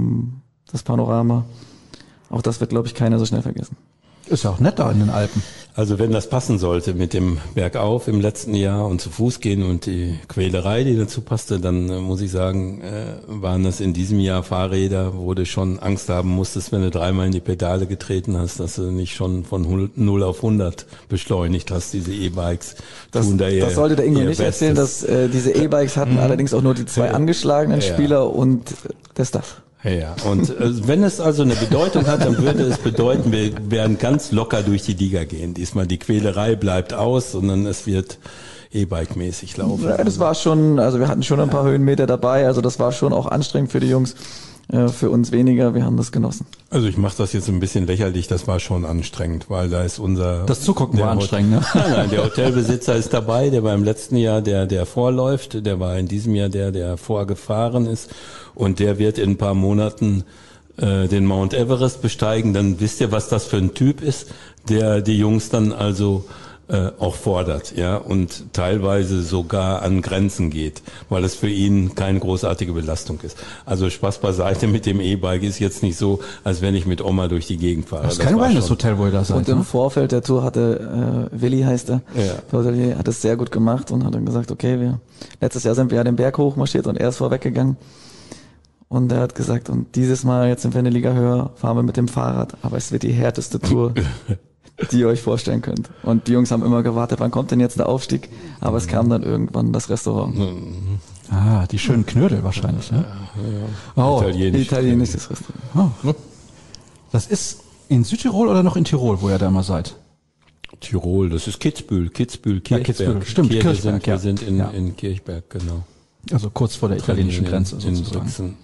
das Panorama. Auch das wird, glaube ich, keiner so schnell vergessen. Ist ja auch nett da in den Alpen. Also wenn das passen sollte mit dem Bergauf im letzten Jahr und zu Fuß gehen und die Quälerei, die dazu passte, dann äh, muss ich sagen, äh, waren das in diesem Jahr Fahrräder, wo du schon Angst haben musstest, wenn du dreimal in die Pedale getreten hast, dass du nicht schon von null auf hundert beschleunigt hast, diese E-Bikes. Das, tun da ihr, das sollte der Ingo nicht Bestes. erzählen, dass äh, diese E-Bikes hatten mhm. allerdings auch nur die zwei angeschlagenen ja. Spieler und der Staff. Ja, und äh, wenn es also eine Bedeutung hat, dann würde es bedeuten, wir werden ganz locker durch die Liga gehen. Diesmal die Quälerei bleibt aus, sondern es wird E-Bike-mäßig laufen. Ja, das war schon, also wir hatten schon ein paar Höhenmeter dabei, also das war schon auch anstrengend für die Jungs. Für uns weniger, wir haben das genossen. Also ich mache das jetzt ein bisschen lächerlich, das war schon anstrengend, weil da ist unser... Das Zugucken war anstrengend, ne? Nein, nein, der Hotelbesitzer ist dabei, der war im letzten Jahr der, der vorläuft, der war in diesem Jahr der, der vorgefahren ist und der wird in ein paar Monaten äh, den Mount Everest besteigen, dann wisst ihr, was das für ein Typ ist, der die Jungs dann also äh, auch fordert, ja, und teilweise sogar an Grenzen geht, weil es für ihn keine großartige Belastung ist. Also Spaß beiseite, mit dem E-Bike ist jetzt nicht so, als wenn ich mit Oma durch die Gegend fahre. Das ist kein Wellness-Hotel, wo ihr da seid. Und im ne? Vorfeld der Tour hatte äh, Willi, heißt er, Ja. der Hotelier, hat es sehr gut gemacht und hat dann gesagt, okay, wir letztes Jahr sind wir ja den Berg hochmarschiert und er ist vorweggegangen. Und er hat gesagt, und dieses Mal, jetzt sind wir eine Liga höher, fahren wir mit dem Fahrrad, aber es wird die härteste Tour, die ihr euch vorstellen könnt. Und die Jungs haben immer gewartet, wann kommt denn jetzt der Aufstieg? Aber es kam dann irgendwann das Restaurant. Ah, die schönen Knödel wahrscheinlich, ne? Oh, Italienisch. Italienisches Restaurant. oh. Das ist in Südtirol oder noch in Tirol, wo ihr da mal seid? Tirol, das ist Kitzbühel, Kitzbühel, Ja, Kirchberg. Kitzbühel, stimmt, Kirche Kirchberg, sind, ja. Wir sind in, Ja. in Kirchberg, genau. Also kurz vor der italienischen in, Grenze in sozusagen. Sachsen.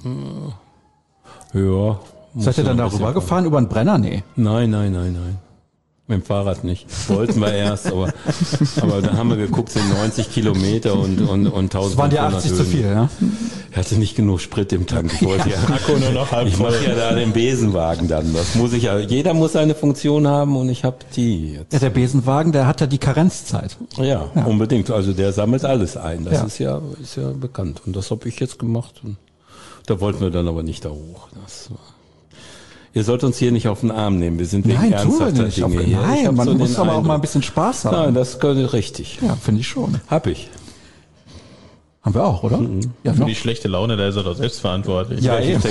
Ja. Seid ihr dann da darüber gefahren, über einen Brenner? Nee. Nein, nein, nein, nein. Mit dem Fahrrad nicht. Wollten wir erst, aber, aber dann haben wir geguckt, sind neunzig Kilometer und, und, und Das waren die achtzig zu viel, ja? Ich hatte nicht genug Sprit im Tank. Ich wollte ja, Akku nur noch halb ich voll. mache ja da den Besenwagen dann. Das muss ich ja, jeder muss seine Funktion haben und ich habe die jetzt. Ja, der Besenwagen, der hat ja die Karenzzeit. Ja, unbedingt. Also der sammelt alles ein. Das Ja. ist ja, ist ja bekannt. Und das habe ich jetzt gemacht. Und da wollten wir dann aber nicht da hoch. Das war Ihr sollt uns hier nicht auf den Arm nehmen. Wir sind wegen Nein, tun wir ernsthafter nicht. Auf, Dinge hier. Ich nein, hab man so muss den aber auch Eindruck. mal ein bisschen Spaß haben. Nein, das könnte richtig. Ja, finde ich schon. Hab ich. Haben wir auch, oder? Ja, Für noch. die schlechte Laune, da ist er doch selbst verantwortlich. Ja, eben.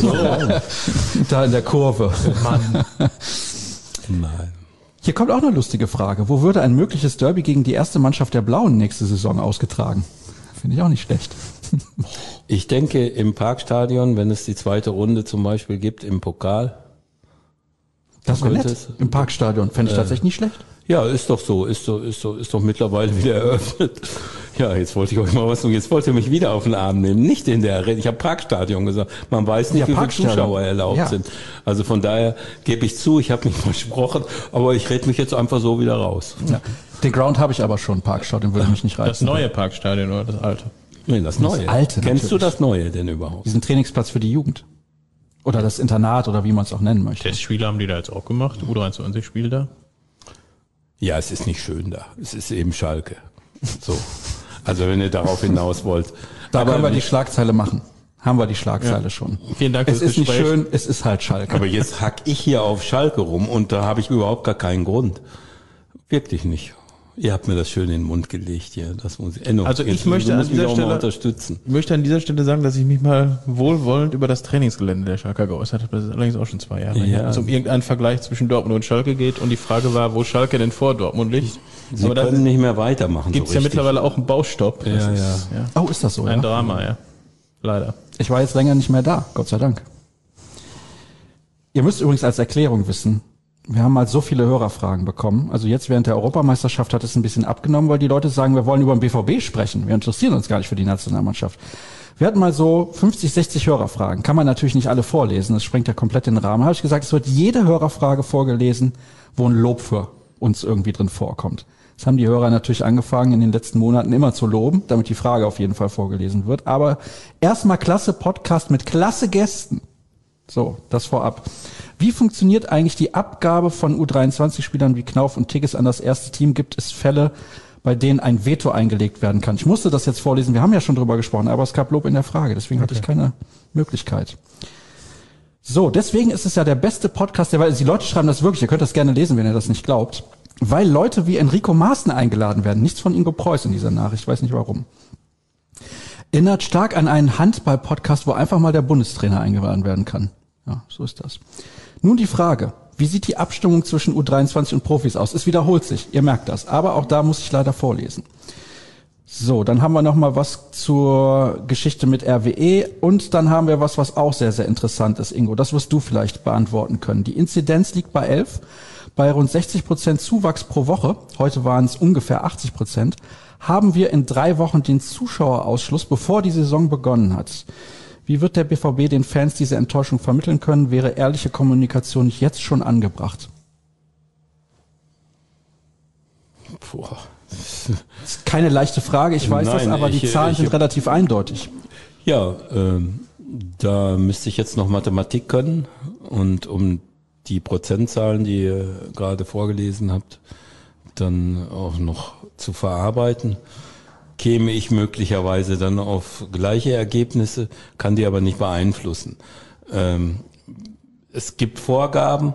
Da in der Kurve. Mann. Nein. Hier kommt auch eine lustige Frage. Wo würde ein mögliches Derby gegen die erste Mannschaft der Blauen nächste Saison ausgetragen? Finde ich auch nicht schlecht. Ich denke im Parkstadion, wenn es die zweite Runde zum Beispiel gibt im Pokal. Das wäre Könnte nett. es- Im Parkstadion. Fände ich tatsächlich nicht schlecht. Ja, ist doch so, ist doch, ist doch, ist doch mittlerweile wieder eröffnet. Ja, jetzt wollte ich euch mal was sagen. Jetzt wollt ihr mich wieder auf den Arm nehmen. Nicht in der Arena. Ich habe Parkstadion gesagt. Man weiß nicht, Ja, wie viele Parkstadion. Zuschauer erlaubt Ja. sind. Also von daher gebe ich zu, ich habe mich versprochen, aber ich rede mich jetzt einfach so wieder raus. Ja. Den Ground habe ich aber schon, Parkstadion würde mich nicht reizen. Das neue Parkstadion oder das alte? Nee, das Neue. Alte Kennst du natürlich. das Neue denn überhaupt? Diesen Trainingsplatz für die Jugend. Oder das Internat oder wie man es auch nennen möchte. Testspiele haben die da jetzt auch gemacht. U dreiundzwanzig Spiel da. Ja, es ist nicht schön da. Es ist eben Schalke. So. Also wenn ihr darauf hinaus wollt. Da aber, können wir die Schlagzeile machen. Haben wir die Schlagzeile schon. Vielen Dank Es fürs ist nicht Gespräch. schön, es ist halt Schalke. aber jetzt hack ich hier auf Schalke rum und da habe ich überhaupt gar keinen Grund. Wirklich nicht. Ihr habt mir das schön in den Mund gelegt hier. Das muss ich, Enno, Also ich jetzt, möchte du an musst mich dieser auch mal Stelle- unterstützen. Ich möchte an dieser Stelle sagen, dass ich mich mal wohlwollend über das Trainingsgelände der Schalker geäußert habe. Das ist allerdings auch schon zwei Jahre Ja. her. Als um irgendeinen Vergleich zwischen Dortmund und Schalke geht und die Frage war, wo Schalke denn vor Dortmund liegt. Sie Aber da können nicht mehr weitermachen. gibt's so ja richtig. mittlerweile auch einen Baustopp. Das Ja, ist, ja. Oh, ist das so, Ein ja? Drama, ja. Leider. Ich war jetzt länger nicht mehr da, Gott sei Dank. Ihr müsst übrigens als Erklärung wissen, wir haben mal so viele Hörerfragen bekommen. Also jetzt während der Europameisterschaft hat es ein bisschen abgenommen, weil die Leute sagen, wir wollen über den B V B sprechen. Wir interessieren uns gar nicht für die Nationalmannschaft. Wir hatten mal so fünfzig, sechzig Hörerfragen. Kann man natürlich nicht alle vorlesen, das sprengt ja komplett den Rahmen. Habe ich gesagt, es wird jede Hörerfrage vorgelesen, wo ein Lob für uns irgendwie drin vorkommt. Das haben die Hörer natürlich angefangen, in den letzten Monaten immer zu loben, damit die Frage auf jeden Fall vorgelesen wird. Aber erstmal klasse Podcast mit klasse Gästen. So, das vorab. Wie funktioniert eigentlich die Abgabe von U dreiundzwanzig-Spielern wie Knauf und Tigges an das erste Team? Gibt es Fälle, bei denen ein Veto eingelegt werden kann? Ich musste das jetzt vorlesen, wir haben ja schon drüber gesprochen, aber es gab Lob in der Frage, deswegen hatte ich keine Möglichkeit. So, deswegen ist es ja der beste Podcast, der, weil die Leute schreiben das wirklich, ihr könnt das gerne lesen, wenn ihr das nicht glaubt, weil Leute wie Enrico Maaßen eingeladen werden, nichts von Ingo Preuß in dieser Nachricht, ich weiß nicht warum. Erinnert stark an einen Handball-Podcast, wo einfach mal der Bundestrainer eingeladen werden kann. Ja, so ist das. Nun die Frage, wie sieht die Abstimmung zwischen U dreiundzwanzig und Profis aus? Es wiederholt sich, ihr merkt das, aber auch da muss ich leider vorlesen. So, dann haben wir noch mal was zur Geschichte mit R W E und dann haben wir was, was auch sehr, sehr interessant ist, Ingo. Das wirst du vielleicht beantworten können. Die Inzidenz liegt bei elf, bei rund sechzig Prozent Zuwachs pro Woche. Heute waren es ungefähr achtzig Prozent. haben wir in drei Wochen den Zuschauerausschluss, bevor die Saison begonnen hat. Wie wird der B V B den Fans diese Enttäuschung vermitteln können? Wäre ehrliche Kommunikation nicht jetzt schon angebracht? Boah. Das ist keine leichte Frage, ich weiß Nein, das, aber ich, die Zahlen ich, sind relativ eindeutig. Ja, ähm, da müsste ich jetzt noch Mathematik können und um die Prozentzahlen, die ihr gerade vorgelesen habt, dann auch noch zu verarbeiten, käme ich möglicherweise dann auf gleiche Ergebnisse, kann die aber nicht beeinflussen. Ähm, es gibt Vorgaben,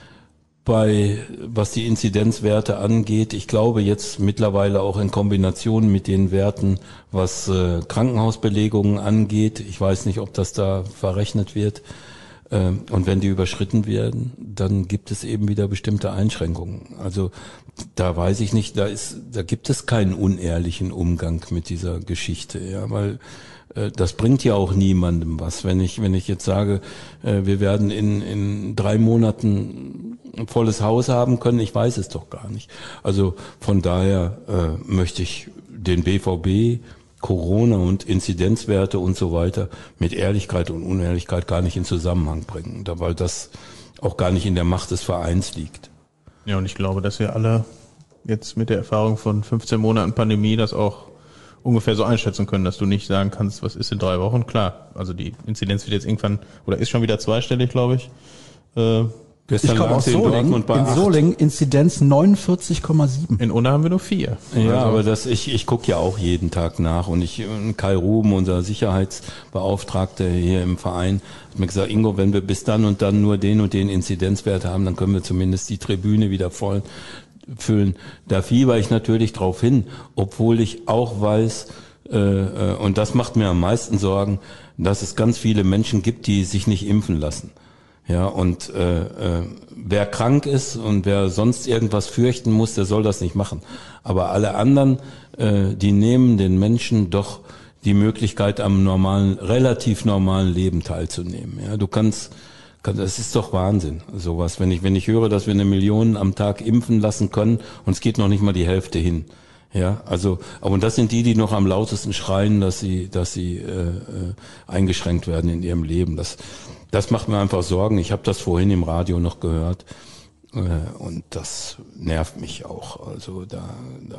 bei was die Inzidenzwerte angeht. Ich glaube jetzt mittlerweile auch in Kombination mit den Werten, was äh, Krankenhausbelegungen angeht. Ich weiß nicht, ob das da verrechnet wird. Ähm, und wenn die überschritten werden, dann gibt es eben wieder bestimmte Einschränkungen. Also da weiß ich nicht, da ist, da gibt es keinen unehrlichen Umgang mit dieser Geschichte, ja, weil äh, das bringt ja auch niemandem was. Wenn ich, wenn ich jetzt sage, äh, wir werden in in drei Monaten ein volles Haus haben können, ich weiß es doch gar nicht. Also von daher äh, möchte ich den B V B, Corona und Inzidenzwerte und so weiter mit Ehrlichkeit und Unehrlichkeit gar nicht in Zusammenhang bringen, weil das auch gar nicht in der Macht des Vereins liegt. Ja, und ich glaube, dass wir alle jetzt mit der Erfahrung von fünfzehn Monaten Pandemie das auch ungefähr so einschätzen können, dass du nicht sagen kannst, was ist in drei Wochen. Klar, also die Inzidenz wird jetzt irgendwann, oder ist schon wieder zweistellig, glaube ich. Äh, Gestern Ich komme lag aus sie in Solingen, Dortmund bei in acht. Solingen Inzidenz neunundvierzig Komma sieben. in Unna haben wir nur vier. Ja, Also, aber das, ich, ich gucke ja auch jeden Tag nach und ich, Kai Ruben, unser Sicherheitsbeauftragter hier im Verein, hat mir gesagt, Ingo, wenn wir bis dann und dann nur den und den Inzidenzwert haben, dann können wir zumindest die Tribüne wieder voll füllen. Da fieber ich natürlich drauf hin, obwohl ich auch weiß, äh, und das macht mir am meisten Sorgen, dass es ganz viele Menschen gibt, die sich nicht impfen lassen. Ja, und äh, äh, wer krank ist und wer sonst irgendwas fürchten muss, der soll das nicht machen. Aber alle anderen, äh, die nehmen den Menschen doch die Möglichkeit, am normalen, relativ normalen Leben teilzunehmen. Ja, du kannst, kannst, das ist doch Wahnsinn, sowas. Wenn ich, wenn ich höre, dass wir eine Million am Tag impfen lassen können und es geht noch nicht mal die Hälfte hin. Ja, also, aber und das sind die, die noch am lautesten schreien, dass sie, dass sie äh, äh, eingeschränkt werden in ihrem Leben. Das, das macht mir einfach Sorgen. Ich habe das vorhin im Radio noch gehört äh, und das nervt mich auch. Also da, da,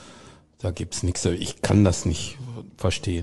da gibt's nichts. Ich kann das nicht verstehen.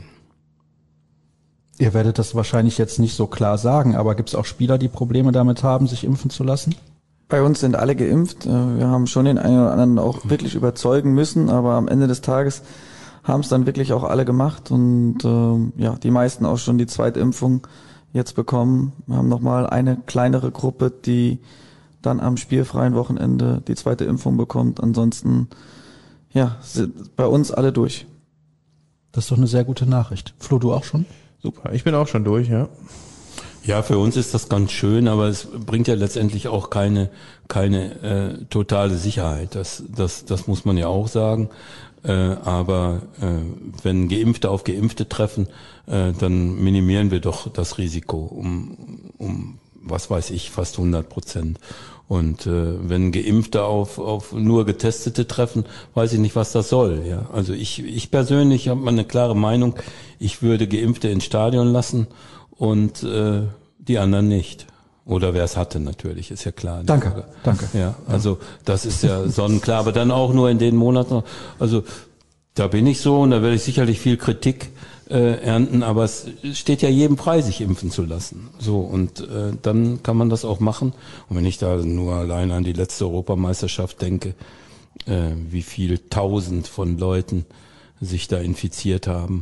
Ihr werdet das wahrscheinlich jetzt nicht so klar sagen, aber gibt es auch Spieler, die Probleme damit haben, sich impfen zu lassen? Bei uns sind alle geimpft. Wir haben schon den einen oder anderen auch wirklich überzeugen müssen, aber am Ende des Tages haben es dann wirklich auch alle gemacht und äh, ja, die meisten auch schon die Zweitimpfung jetzt bekommen. Wir haben nochmal eine kleinere Gruppe, die dann am spielfreien Wochenende die zweite Impfung bekommt. Ansonsten ja, sind bei uns alle durch. Das ist doch eine sehr gute Nachricht. Flo, du auch schon? super, ich bin auch schon durch, ja. Ja, für uns ist das ganz schön, aber es bringt ja letztendlich auch keine keine äh, totale Sicherheit. Das das das muss man ja auch sagen. Äh, aber äh, wenn Geimpfte auf Geimpfte treffen, äh, dann minimieren wir doch das Risiko um um was weiß ich fast hundert Prozent. Und äh, wenn Geimpfte auf auf nur Getestete treffen, weiß ich nicht, was das soll. Ja, also ich ich persönlich habe mal eine klare Meinung. Ich würde Geimpfte ins Stadion lassen. Und äh, die anderen nicht. Oder wer es hatte natürlich, ist ja klar. Danke, Frage. danke. Ja, also das ist ja sonnenklar. Aber dann auch nur in den Monaten. Also da bin ich so und da werde ich sicherlich viel Kritik äh, ernten. Aber es steht ja jedem frei, sich impfen zu lassen. So und äh, dann kann man das auch machen. Und wenn ich da nur allein an die letzte Europameisterschaft denke, äh, wie viel Tausend von Leuten sich da infiziert haben,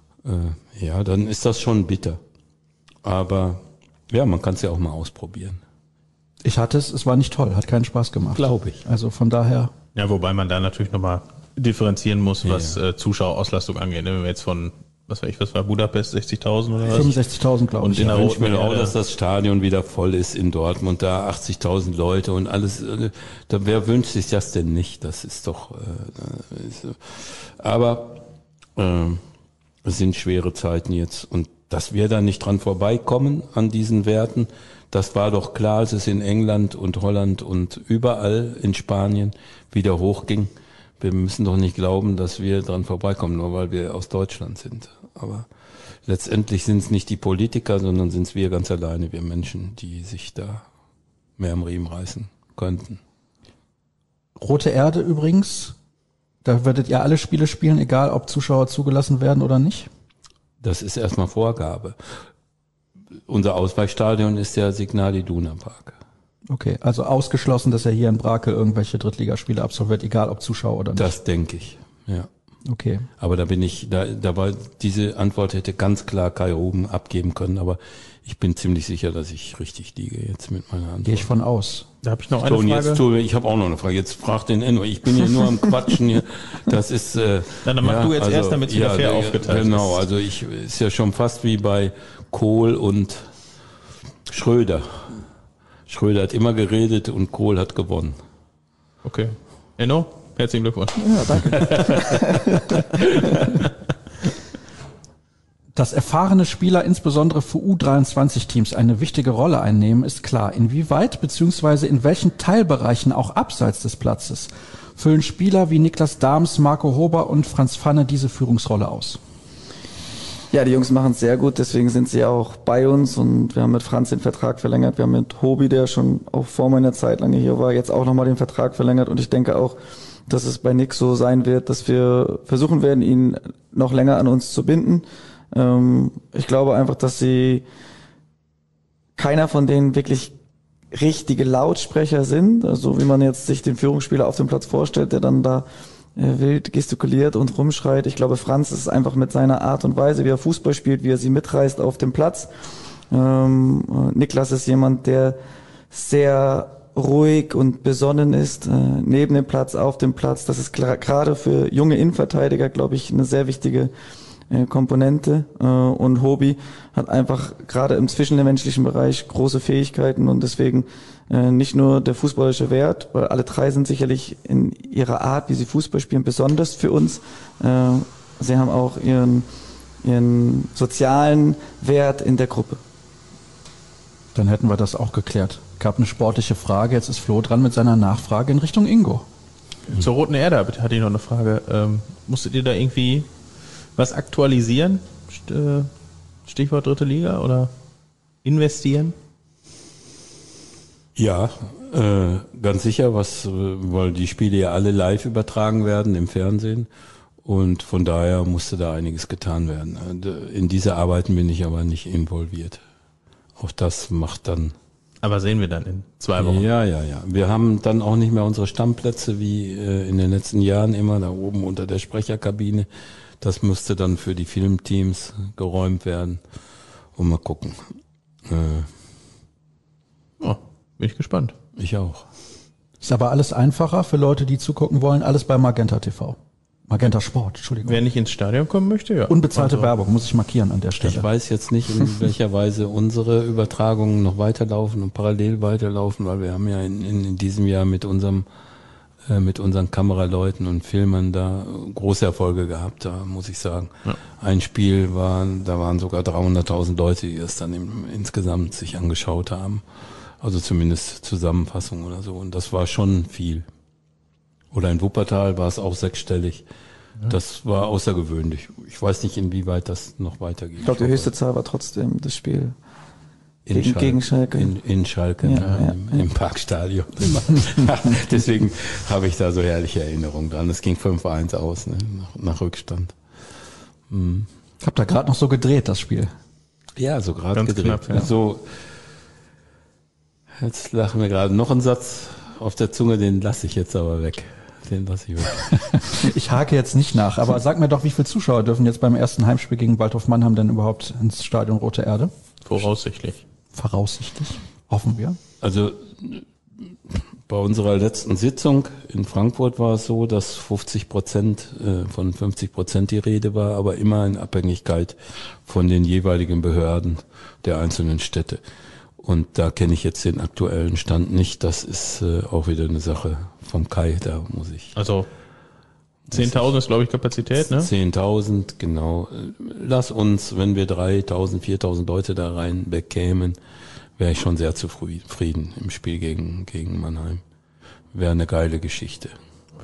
äh, ja, dann ist das schon bitter. Aber ja, man kann es ja auch mal ausprobieren. Ich hatte es, es war nicht toll, hat keinen Spaß gemacht. Glaube ich. Also von daher. Ja, wobei man da natürlich nochmal differenzieren muss, was Ja. äh, Zuschauerauslastung angeht. Wenn wir jetzt von, was war ich, was war Budapest, sechzigtausend oder was? fünfundsechzigtausend, glaube Und ich. in Ich der wünsche mir Roten auch, Erde. dass das Stadion wieder voll ist in Dortmund, da achtzigtausend Leute und alles. äh, Da, wer wünscht sich das denn nicht? Das ist doch. Äh, ist, äh, aber äh, es sind schwere Zeiten jetzt und dass wir da nicht dran vorbeikommen an diesen Werten, das war doch klar, als es in England und Holland und überall in Spanien wieder hochging. wir müssen doch nicht glauben, dass wir dran vorbeikommen, nur weil wir aus Deutschland sind. Aber letztendlich sind es nicht die Politiker, sondern sind es wir ganz alleine, wir Menschen, die sich da mehr am Riemen reißen könnten. Rote Erde übrigens, da werdet ihr alle Spiele spielen, egal ob Zuschauer zugelassen werden oder nicht? Das ist erstmal Vorgabe. Unser Ausweichstadion ist der Signal Iduna Park. Okay, also ausgeschlossen, dass er hier in Brakel irgendwelche Drittligaspiele absolviert, egal ob Zuschauer oder nicht. Das denke ich, ja. Okay. Aber da bin ich, da, da war, diese Antwort hätte ganz klar Kai Ruben abgeben können, aber ich bin ziemlich sicher, dass ich richtig liege jetzt mit meiner Antwort. Gehe ich von aus. Da habe ich noch So, eine und Frage. jetzt, tu, ich habe auch noch eine Frage. Jetzt frag den Enno. Ich bin hier nur am Quatschen hier. Das ist. Äh, Dann, dann mach ja, du jetzt also, erst, damit es wieder ja, fair der- aufgeteilt Genau, ist. also ich ist ja schon fast wie bei Kohl und Schröder. Schröder hat immer geredet und Kohl hat gewonnen. Okay. Enno, herzlichen Glückwunsch. Ja, danke. Dass erfahrene Spieler insbesondere für U dreiundzwanzig Teams eine wichtige Rolle einnehmen, ist klar. Inwieweit bzw. in welchen Teilbereichen auch abseits des Platzes füllen Spieler wie Niklas Dahms, Marco Hober und Franz Pfanne diese Führungsrolle aus? Ja, die Jungs machen es sehr gut, deswegen sind sie auch bei uns und wir haben mit Franz den Vertrag verlängert. Wir haben mit Hobi, der schon auch vor meiner Zeit lange hier war, jetzt auch nochmal den Vertrag verlängert und ich denke auch, dass es bei Nick so sein wird, dass wir versuchen werden, ihn noch länger an uns zu binden. Ähm, ich glaube einfach, dass sie keiner von denen wirklich richtige Lautsprecher sind, also wie man jetzt sich den Führungsspieler auf dem Platz vorstellt, der dann da äh, wild gestikuliert und rumschreit. Ich glaube, Franz ist einfach mit seiner Art und Weise, wie er Fußball spielt, wie er sie mitreißt auf dem Platz. Ähm, äh, Niklas ist jemand, der sehr ruhig und besonnen ist, äh, neben dem Platz, auf dem Platz. Das ist klar, gerade für junge Innenverteidiger, glaube ich, eine sehr wichtige äh, Komponente. Äh, und Hobi hat einfach gerade im zwischenmenschlichen Bereich große Fähigkeiten und deswegen äh, nicht nur der fußballische Wert, weil alle drei sind sicherlich in ihrer Art, wie sie Fußball spielen, besonders für uns. Äh, sie haben auch ihren, ihren sozialen Wert in der Gruppe. Dann hätten wir das auch geklärt. Gab eine sportliche Frage, jetzt ist Flo dran mit seiner Nachfrage in Richtung Ingo. Zur Roten Erde hatte ich noch eine Frage. Ähm, musstet ihr da irgendwie was aktualisieren? St- äh, Stichwort dritte Liga oder investieren? Ja, äh, ganz sicher, was, äh, weil die Spiele ja alle live übertragen werden im Fernsehen und von daher musste da einiges getan werden. In diese Arbeiten bin ich aber nicht involviert. Auch das macht dann. Aber sehen wir dann in zwei Wochen. Ja, ja, ja. Wir haben dann auch nicht mehr unsere Stammplätze wie äh, in den letzten Jahren immer da oben unter der Sprecherkabine. Das musste dann für die Filmteams geräumt werden. Und mal gucken. Äh, Oh, bin ich gespannt. ich auch. Ist aber alles einfacher für Leute, die zugucken wollen, alles bei Magenta T V. Magenta Sport, Entschuldigung. Wer nicht ins Stadion kommen möchte, ja. Unbezahlte Also, Werbung, muss ich markieren an der Stelle. Ich weiß jetzt nicht, in welcher Weise unsere Übertragungen noch weiterlaufen und parallel weiterlaufen, weil wir haben ja in, in, in diesem Jahr mit unserem äh, mit unseren Kameraleuten und Filmern da große Erfolge gehabt, da muss ich sagen. Ja. Ein Spiel war, da waren sogar dreihunderttausend Leute, die das dann im, insgesamt sich angeschaut haben. Also zumindest Zusammenfassung oder so. Und das war schon viel. Oder in Wuppertal war es auch sechsstellig. Das war außergewöhnlich. Ich weiß nicht, inwieweit das noch weitergeht. Ich glaube, die höchste Zahl war trotzdem das Spiel in gegen, Schalke. gegen Schalke. In, in Schalke, Ja, ja, ja, im, ja. im Parkstadion. Deswegen habe ich da so herrliche Erinnerungen dran. Es ging fünf eins aus, ne, nach, nach Rückstand. Mhm. Ich habe da gerade noch so gedreht, das Spiel. Ja, so gerade Ganz gedreht. knapp, ja. So, jetzt lachen wir gerade noch einen Satz auf der Zunge, den lasse ich jetzt aber weg. Den lasse ich weg. Ich hake jetzt nicht nach, aber sag mir doch, wie viele Zuschauer dürfen jetzt beim ersten Heimspiel gegen Waldhof Mannheim denn überhaupt ins Stadion Rote Erde? Voraussichtlich. Voraussichtlich. Hoffen wir. Also bei unserer letzten Sitzung in Frankfurt war es so, dass fünfzig Prozent äh, von fünfzig Prozent die Rede war, aber immer in Abhängigkeit von den jeweiligen Behörden der einzelnen Städte. Und da kenne ich jetzt den aktuellen Stand nicht. Das ist äh, auch wieder eine Sache vom Kai, da muss ich. Also zehntausend ist, glaube ich, Kapazität, ne? zehntausend, genau. Lass uns, wenn wir dreitausend, viertausend Leute da rein bekämen, wäre ich schon sehr zufrieden im Spiel gegen, gegen Mannheim. Wäre eine geile Geschichte. Auf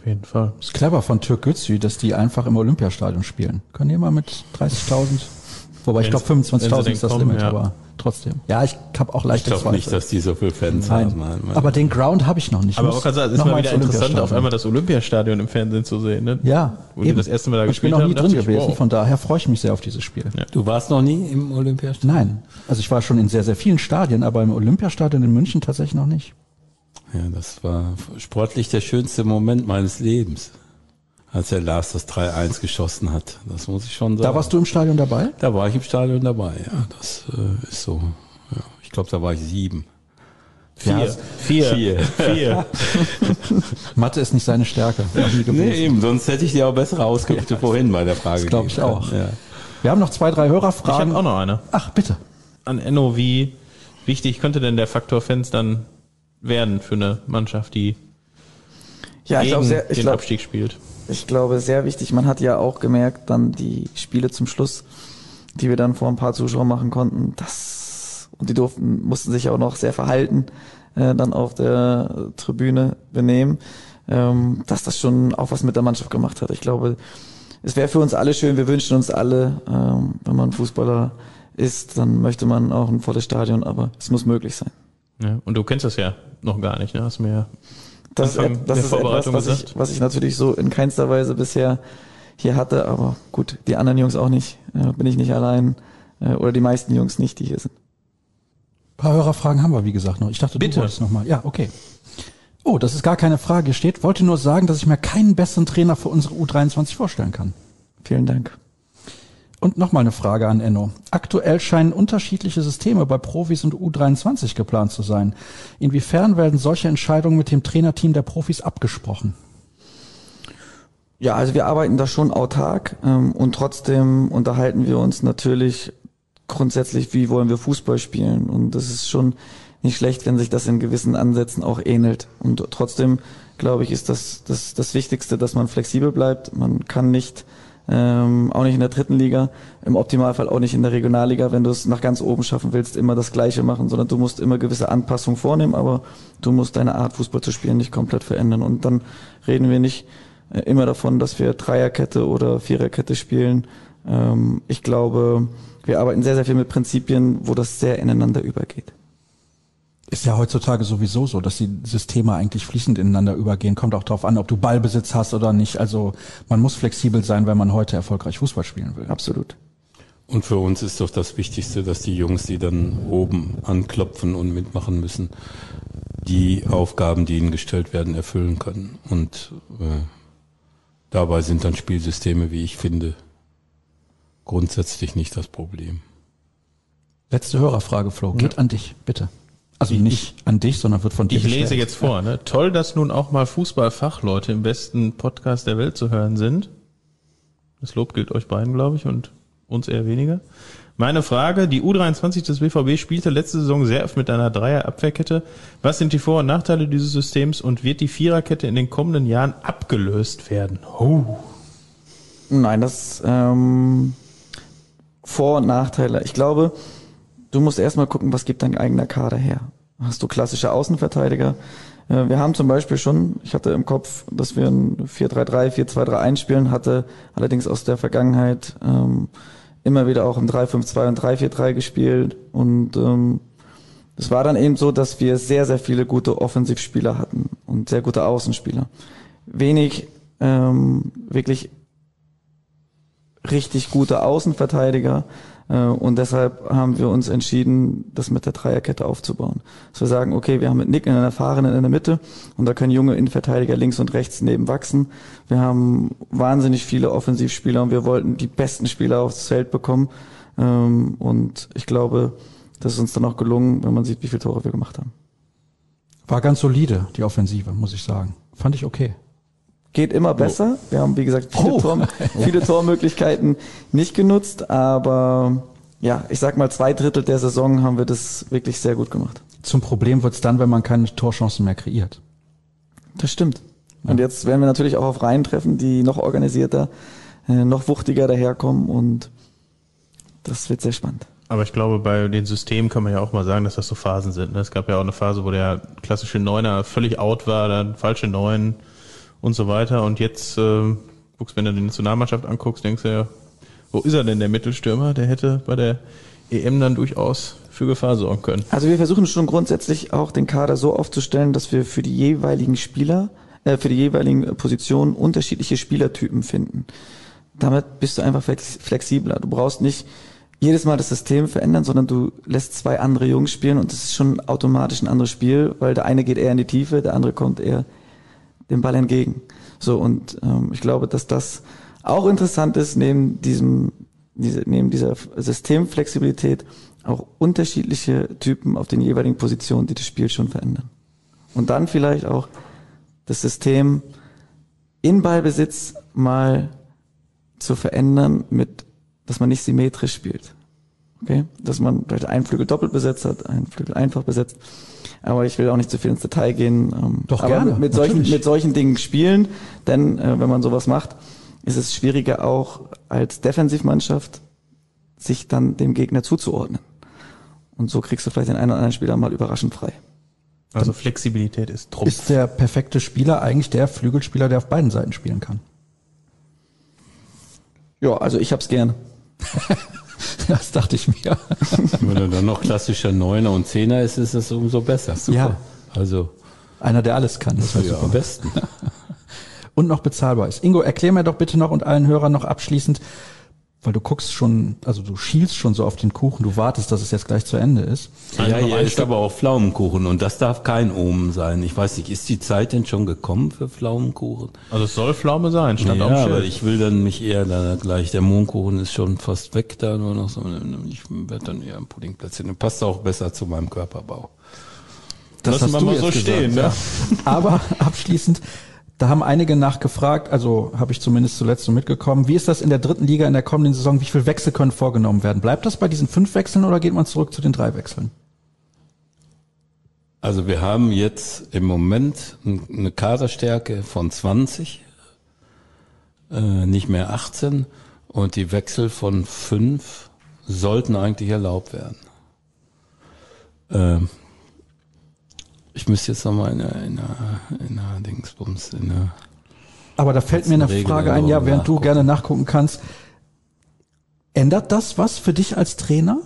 jeden Fall. Ist clever von Türk Gützü, dass die einfach im Olympiastadion spielen. Können die mal mit dreißigtausend, wobei ich glaube fünfundzwanzigtausend ist das kommen, Limit, ja. aber trotzdem. Ja, ich habe auch Ich leichte glaube Zweifel. nicht, dass die so viele Fans Nein. haben. Nein, Aber den Ground habe ich noch nicht. Aber Muss auch gerade sagen, es ist noch mal mal wieder ins interessant, auf Olympiastadion. einmal das Olympiastadion im Fernsehen zu sehen. Ne? Ja, Wo die das erste Mal da ich bin gespielt noch nie haben, drin dachte ich, gewesen, wow. von daher freue ich mich sehr auf dieses Spiel. Ja. Du warst noch nie im Olympiastadion? Nein, also ich war schon in sehr, sehr vielen Stadien, aber im Olympiastadion in München tatsächlich noch nicht. Ja, das war sportlich der schönste Moment meines Lebens, als der Lars das drei eins geschossen hat. Das muss ich schon sagen. Da warst du im Stadion dabei? Da war ich im Stadion dabei, ja. Das äh, ist so. Ja. Ich glaube, da war ich sieben. Vier. Vier. Vier. Vier. Mathe ist nicht seine Stärke. Noch nie gewesen. Nee, eben, sonst hätte ich dir auch bessere Auskünfte vorhin bei der Frage Das glaube ich gegeben. auch. Ja. Wir haben noch zwei, drei Ich Hörerfragen. habe auch noch eine. Ach, bitte. An Enno, wie wichtig könnte denn der Faktor Fans dann werden für eine Mannschaft, die Ja, ich gegen glaube, sehr, ich den glaube, Abstieg spielt? ich glaube, sehr wichtig. Man hat ja auch gemerkt, dann die Spiele zum Schluss, die wir dann vor ein paar Zuschauern machen konnten, das, und die durften, mussten sich auch noch sehr verhalten, äh, dann auf der Tribüne benehmen, ähm, dass das schon auch was mit der Mannschaft gemacht hat. Ich glaube, es wäre für uns alle schön, wir wünschen uns alle, ähm, wenn man Fußballer ist, dann möchte man auch ein volles Stadion, aber es muss möglich sein. Ja, und du kennst das ja noch gar nicht, ne? Hast mir ja Das ist, Anfang et- das der ist etwas, Vorbereitung was ich, gesagt. was ich natürlich so in keinster Weise bisher hier hatte, aber gut, die anderen Jungs auch nicht, äh, bin ich nicht allein, äh, oder die meisten Jungs nicht, die hier sind. Ein paar Hörerfragen haben wir, wie gesagt, noch. Ich dachte, Bitte. du wolltest noch mal. Ja, okay. Oh, das ist gar keine Frage. Hier steht, wollte nur sagen, dass ich mir keinen besseren Trainer für unsere U dreiundzwanzig vorstellen kann. Vielen Dank. Und nochmal eine Frage an Enno. Aktuell scheinen unterschiedliche Systeme bei Profis und U dreiundzwanzig geplant zu sein. Inwiefern werden solche Entscheidungen mit dem Trainerteam der Profis abgesprochen? Ja, also wir arbeiten da schon autark ähm, und trotzdem unterhalten wir uns natürlich grundsätzlich, wie wollen wir Fußball spielen. Und das ist schon nicht schlecht, wenn sich das in gewissen Ansätzen auch ähnelt. Und trotzdem, glaube ich, ist das das, das Wichtigste, dass man flexibel bleibt. Man kann nicht, ähm, auch nicht in der dritten Liga, im Optimalfall auch nicht in der Regionalliga, wenn du es nach ganz oben schaffen willst, immer das Gleiche machen, sondern du musst immer gewisse Anpassungen vornehmen, aber du musst deine Art, Fußball zu spielen, nicht komplett verändern. Und dann reden wir nicht äh, immer davon, dass wir Dreierkette oder Viererkette spielen. Ähm, ich glaube, wir arbeiten sehr, sehr viel mit Prinzipien, wo das sehr ineinander übergeht. Ist ja heutzutage sowieso so, dass die Systeme eigentlich fließend ineinander übergehen. Kommt auch darauf an, ob du Ballbesitz hast oder nicht. Also man muss flexibel sein, wenn man heute erfolgreich Fußball spielen will. Absolut. Und für uns ist doch das Wichtigste, dass die Jungs, die dann oben anklopfen und mitmachen müssen, die Aufgaben, die ihnen gestellt werden, erfüllen können. Und äh, dabei sind dann Spielsysteme, wie ich finde, grundsätzlich nicht das Problem. Letzte Hörerfrage, Flo. Geht an dich, bitte. Also nicht an dich, sondern wird von dir Ich lese gestellt. jetzt vor, ne? Toll, dass nun auch mal Fußballfachleute im besten Podcast der Welt zu hören sind. Das Lob gilt euch beiden, glaube ich, und uns eher weniger. Meine Frage, die U dreiundzwanzig des B V B spielte letzte Saison sehr oft mit einer Dreier-Abwehrkette. Was sind die Vor- und Nachteile dieses Systems und wird die Viererkette in den kommenden Jahren abgelöst werden? Oh. Nein, das ähm, Vor- und Nachteile. Ich glaube, du musst erstmal gucken, was gibt dein eigener Kader her. Hast du klassische Außenverteidiger? Äh, wir haben zum Beispiel schon, ich hatte im Kopf, dass wir ein vier drei drei, vier zwei drei eins spielen, hatte allerdings aus der Vergangenheit ähm, immer wieder auch im drei fünf zwei und drei vier drei gespielt. Und ähm, es war dann eben so, dass wir sehr, sehr viele gute Offensivspieler hatten und sehr gute Außenspieler. Wenig ähm, wirklich richtig gute Außenverteidiger. Und deshalb haben wir uns entschieden, das mit der Dreierkette aufzubauen. Dass wir sagen, okay, wir haben mit Nick einen Erfahrenen in der Mitte und da können junge Innenverteidiger links und rechts neben wachsen. Wir haben wahnsinnig viele Offensivspieler und wir wollten die besten Spieler aufs Feld bekommen. Und ich glaube, das ist uns dann auch gelungen, wenn man sieht, wie viele Tore wir gemacht haben. War ganz solide, die Offensive, muss ich sagen. Fand ich okay. Geht immer besser. Wir haben, wie gesagt, viele, Oh. Tor, viele Tormöglichkeiten nicht genutzt, aber ja, ich sag mal, zwei Drittel der Saison haben wir das wirklich sehr gut gemacht. Zum Problem wird's dann, wenn man keine Torchancen mehr kreiert. Das stimmt. Und jetzt werden wir natürlich auch auf Reihen treffen, die noch organisierter, äh, noch wuchtiger daherkommen und das wird sehr spannend. Aber ich glaube, bei den Systemen kann man ja auch mal sagen, dass das so Phasen sind. Ne? Es gab ja auch eine Phase, wo der klassische Neuner völlig out war, dann falsche Neun. und so weiter. Und jetzt, äh, guckst, wenn du die Nationalmannschaft anguckst, denkst du ja, wo ist er denn, der Mittelstürmer? Der hätte bei der E M dann durchaus für Gefahr sorgen können. Also wir versuchen schon grundsätzlich auch den Kader so aufzustellen, dass wir für die jeweiligen Spieler, äh, für die jeweiligen Positionen unterschiedliche Spielertypen finden. Damit bist du einfach flex- flexibler. Du brauchst nicht jedes Mal das System verändern, sondern du lässt zwei andere Jungs spielen und das ist schon automatisch ein anderes Spiel, weil der eine geht eher in die Tiefe, der andere kommt eher dem Ball entgegen. So, und ähm, ich glaube, dass das auch interessant ist, neben diesem, diese, neben dieser Systemflexibilität auch unterschiedliche Typen auf den jeweiligen Positionen, die das Spiel schon verändern. Und dann vielleicht auch das System in Ballbesitz mal zu verändern, mit, dass man nicht symmetrisch spielt. Okay? Dass man vielleicht einen Flügel doppelt besetzt hat, einen Flügel einfach besetzt. Aber ich will auch nicht zu viel ins Detail gehen. Ähm, Doch, aber gerne, mit, mit solchen, natürlich. mit solchen Dingen spielen, denn äh, wenn man sowas macht, ist es schwieriger auch als Defensivmannschaft, sich dann dem Gegner zuzuordnen. Und so kriegst du vielleicht den einen oder anderen Spieler mal überraschend frei. Also Flexibilität ist Trumpf. Ist der perfekte Spieler eigentlich der Flügelspieler, der auf beiden Seiten spielen kann? Ja, also ich hab's gerne. Das dachte ich mir. Wenn er dann noch klassischer Neuner und Zehner ist, ist es umso besser. Super. Ja. Also, Einer, der alles kann. Das ja, wäre am super. besten. Und noch bezahlbar ist. Ingo, erklär mir doch bitte noch und allen Hörern noch abschließend, weil du guckst schon, also du schielst schon so auf den Kuchen, du wartest, dass es jetzt gleich zu Ende ist. Ja, hier ist aber auch Pflaumenkuchen und das darf kein Omen sein. Ich weiß nicht, ist die Zeit denn schon gekommen für Pflaumenkuchen? Also es soll Pflaume sein, stand Ja, auf dem aber Schild. ich will dann mich eher da gleich, der Mohnkuchen ist schon fast weg da, nur noch so, ich werde dann eher ein Pudding platzieren. Passt auch besser zu meinem Körperbau. Das Lassen hast wir du mal jetzt so gesagt, stehen, ne? ja. Aber abschließend, da haben einige nachgefragt, also habe ich zumindest zuletzt so mitgekommen, wie ist das in der dritten Liga in der kommenden Saison, wie viele Wechsel können vorgenommen werden? Bleibt das bei diesen fünf Wechseln oder geht man zurück zu den drei Wechseln? Also wir haben jetzt im Moment eine Kaderstärke von zwanzig, äh, nicht mehr achtzehn, und die Wechsel von fünf sollten eigentlich erlaubt werden. Ähm, ich müsste jetzt nochmal in einer, in einer, in einer Dingsbums, in einer Aber da fällt mir eine Regel Frage ein, ja, während du nachgucken. gerne nachgucken kannst. Ändert das was für dich als Trainer?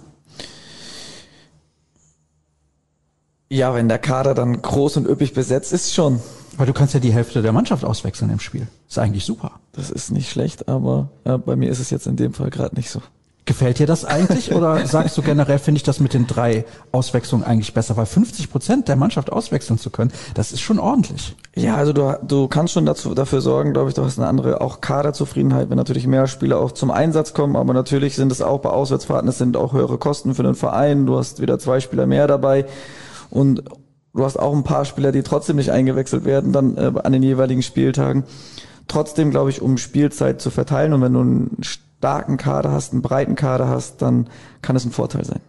Ja, wenn der Kader dann groß und üppig besetzt ist, schon. Weil du kannst ja die Hälfte der Mannschaft auswechseln im Spiel. Ist eigentlich super. Das ist nicht schlecht, aber äh, bei mir ist es jetzt in dem Fall gerade nicht so. Gefällt dir das eigentlich oder sagst du generell, finde ich das mit den drei Auswechslungen eigentlich besser? Weil fünfzig Prozent der Mannschaft auswechseln zu können, das ist schon ordentlich. Ja, also du, du kannst schon dazu, dafür sorgen, glaube ich, du hast eine andere auch Kaderzufriedenheit, wenn natürlich mehr Spieler auch zum Einsatz kommen, aber natürlich sind es auch bei Auswärtsfahrten, es sind auch höhere Kosten für den Verein, du hast wieder zwei Spieler mehr dabei und du hast auch ein paar Spieler, die trotzdem nicht eingewechselt werden, dann äh, an den jeweiligen Spieltagen. Trotzdem, glaube ich, um Spielzeit zu verteilen und wenn du einen starken Kader hast, einen breiten Kader hast, dann kann es ein Vorteil sein.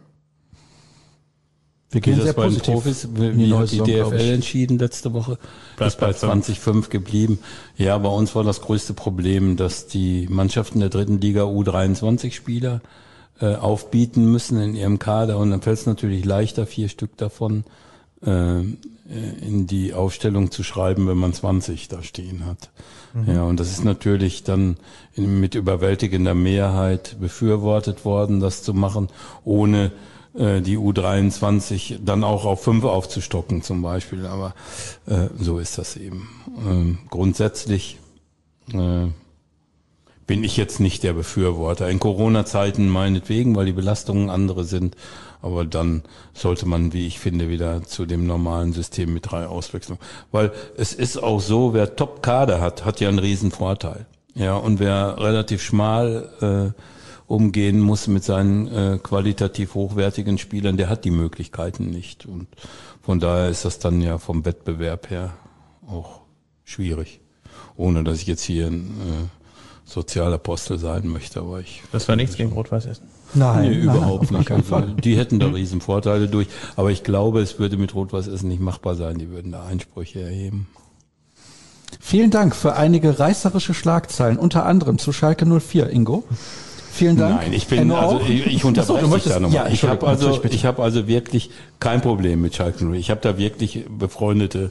Wir Wie gehen das sehr bei den positiv Profis, in die wie neue hat die Saison, D F glaube L ich. entschieden letzte Woche? Bleibt Ist bei bei zwanzig Komma fünf geblieben. Ja, bei uns war das größte Problem, dass die Mannschaften der dritten Liga U dreiundzwanzig Spieler äh, aufbieten müssen in ihrem Kader und dann fällt es natürlich leichter, vier Stück davon äh, in die Aufstellung zu schreiben, wenn man zwanzig da stehen hat. Mhm. Ja, und das ist natürlich dann in, mit überwältigender Mehrheit befürwortet worden, das zu machen, ohne äh, die U dreiundzwanzig dann auch auf fünf aufzustocken zum Beispiel. Aber äh, so ist das eben. Ähm, grundsätzlich äh, bin ich jetzt nicht der Befürworter. In Corona-Zeiten meinetwegen, weil die Belastungen andere sind. Aber dann sollte man, wie ich finde, wieder zu dem normalen System mit drei Auswechslungen. Weil es ist auch so, wer Top-Kader hat, hat ja einen riesen Vorteil. Ja, und wer relativ schmal äh, umgehen muss mit seinen äh, qualitativ hochwertigen Spielern, der hat die Möglichkeiten nicht. Und von daher ist das dann ja vom Wettbewerb her auch schwierig. Ohne, dass ich jetzt hier ein äh, Sozialapostel sein möchte, aber ich... Das war nichts gegen Rot-Weiß Essen. Nein, Nee, nein, überhaupt auf gar nicht. keinen Also, Fall. die hätten da riesen Vorteile durch. Aber ich glaube, es würde mit Rot-Weiß Essen nicht machbar sein. Die würden da Einsprüche erheben. Vielen Dank für einige reißerische Schlagzeilen, unter anderem zu Schalke null vier, Ingo. Vielen Dank. Nein, ich bin, Enno also auch? ich, ich Achso, unterbreche du dich möchtest- da nochmal. ja, ich Entschuldigung, habe also, natürlich, bitte. ich habe also wirklich kein Problem mit Schalke null. Ich habe da wirklich befreundete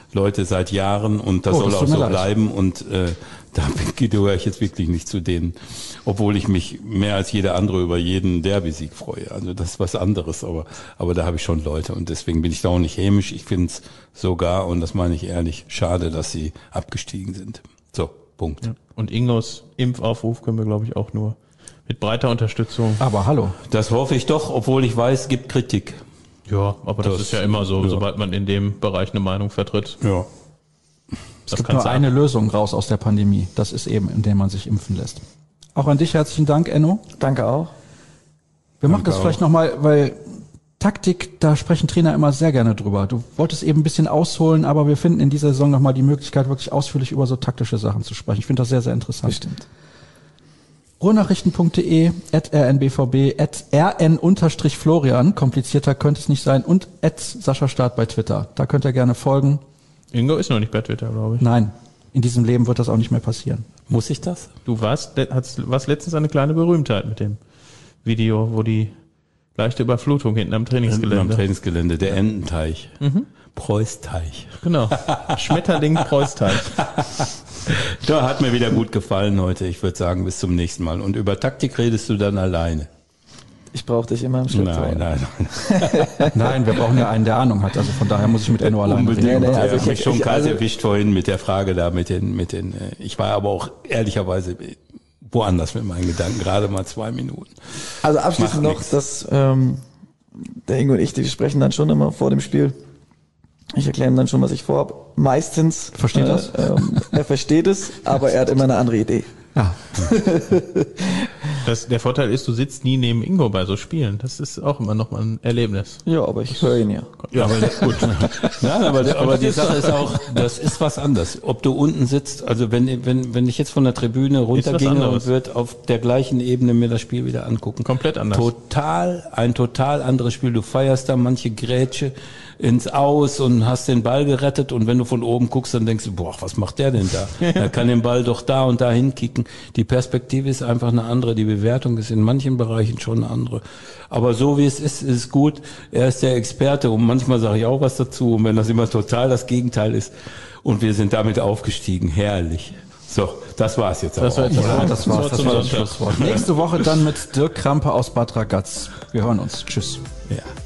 Leute seit Jahren und das Oh, soll das auch tut mir so leid. bleiben und äh, da gehöre ich jetzt wirklich nicht zu denen, obwohl ich mich mehr als jeder andere über jeden Derby-Sieg freue. Also das ist was anderes, aber aber da habe ich schon Leute und deswegen bin ich da auch nicht hämisch. Ich finde es sogar, und das meine ich ehrlich, schade, dass sie abgestiegen sind. So, Punkt. Ja. Und Ingos Impfaufruf können wir, glaube ich, auch nur mit breiter Unterstützung. Aber hallo. Das hoffe ich doch, obwohl ich weiß, es gibt Kritik. Ja, aber das, Das- ist ja immer so, ja. sobald man in dem Bereich eine Meinung vertritt. Ja. Es Das gibt kann nur sein. eine Lösung raus aus der Pandemie. Das ist eben, indem man sich impfen lässt. Auch an dich herzlichen Dank, Enno. Danke auch. Wir machen Danke das vielleicht nochmal, weil Taktik, da sprechen Trainer immer sehr gerne drüber. Du wolltest eben ein bisschen ausholen, aber wir finden in dieser Saison nochmal die Möglichkeit, wirklich ausführlich über so taktische Sachen zu sprechen. Ich finde das sehr, sehr interessant. Bestimmt. ruhrnachrichten punkt de, at rnbvb, at rn-florian, komplizierter könnte es nicht sein, und at Sascha Staat bei Twitter. Da könnt ihr gerne folgen. Ingo ist noch nicht bei Twitter, glaube ich. Nein, in diesem Leben wird das auch nicht mehr passieren. Muss ich das? Du warst, hast, warst letztens eine kleine Berühmtheit mit dem Video, wo die leichte Überflutung hinten am Am Trainingsgelände. Trainingsgelände, der Ententeich. Preußteich. Genau. Schmetterling Preußteich. Da hat mir wieder gut gefallen heute. Ich würde sagen, bis zum nächsten Mal. Und über Taktik redest du dann alleine? Ich brauche dich immer im Schritt. Nein, nein, nein. Nein, wir brauchen ja einen, der Ahnung hat. Also von daher muss ich mit Enno alleine Unbedingt. reden. Nee, nee, Ja, also ich- mich schon ich- kalt also- erwischt vorhin mit der Frage da mit den, mit den, äh, ich war aber auch ehrlicherweise woanders mit meinen Gedanken, gerade mal zwei Minuten. Also abschließend Macht noch, nix. dass ähm, der Ingo und ich, die sprechen dann schon immer vor dem Spiel. Ich erkläre ihm dann schon, was ich vorhabe. Meistens Versteht das? Ähm, er versteht es, aber er hat immer eine andere Idee. Ja, Das, der Vorteil ist, du sitzt nie neben Ingo bei so Spielen. Das ist auch immer noch mal ein Erlebnis. Ja, aber ich höre ihn ja. Ja, aber gut. Nein, aber, aber die Sache ist auch, das ist was anderes. Ob du unten sitzt, also wenn, wenn, wenn ich jetzt von der Tribüne runterginge anderes. und würde auf der gleichen Ebene mir das Spiel wieder angucken. Komplett anders. Total, ein total anderes Spiel. Du feierst da manche Grätsche ins Aus und hast den Ball gerettet und wenn du von oben guckst, dann denkst du, boah, was macht der denn da? Er kann den Ball doch da und da hinkicken. Die Perspektive ist einfach eine andere, die Bewertung ist in manchen Bereichen schon eine andere. Aber so wie es ist, ist es gut. Er ist der Experte und manchmal sage ich auch was dazu und wenn das immer total das Gegenteil ist und wir sind damit aufgestiegen, herrlich. So, das war's jetzt Das aber war jetzt auch. ja, das war's. Das zum war das Sonntag. Schlusswort. Nächste Woche dann mit Dirk Krampe aus Bad Ragaz. Wir hören uns. Tschüss. Ja.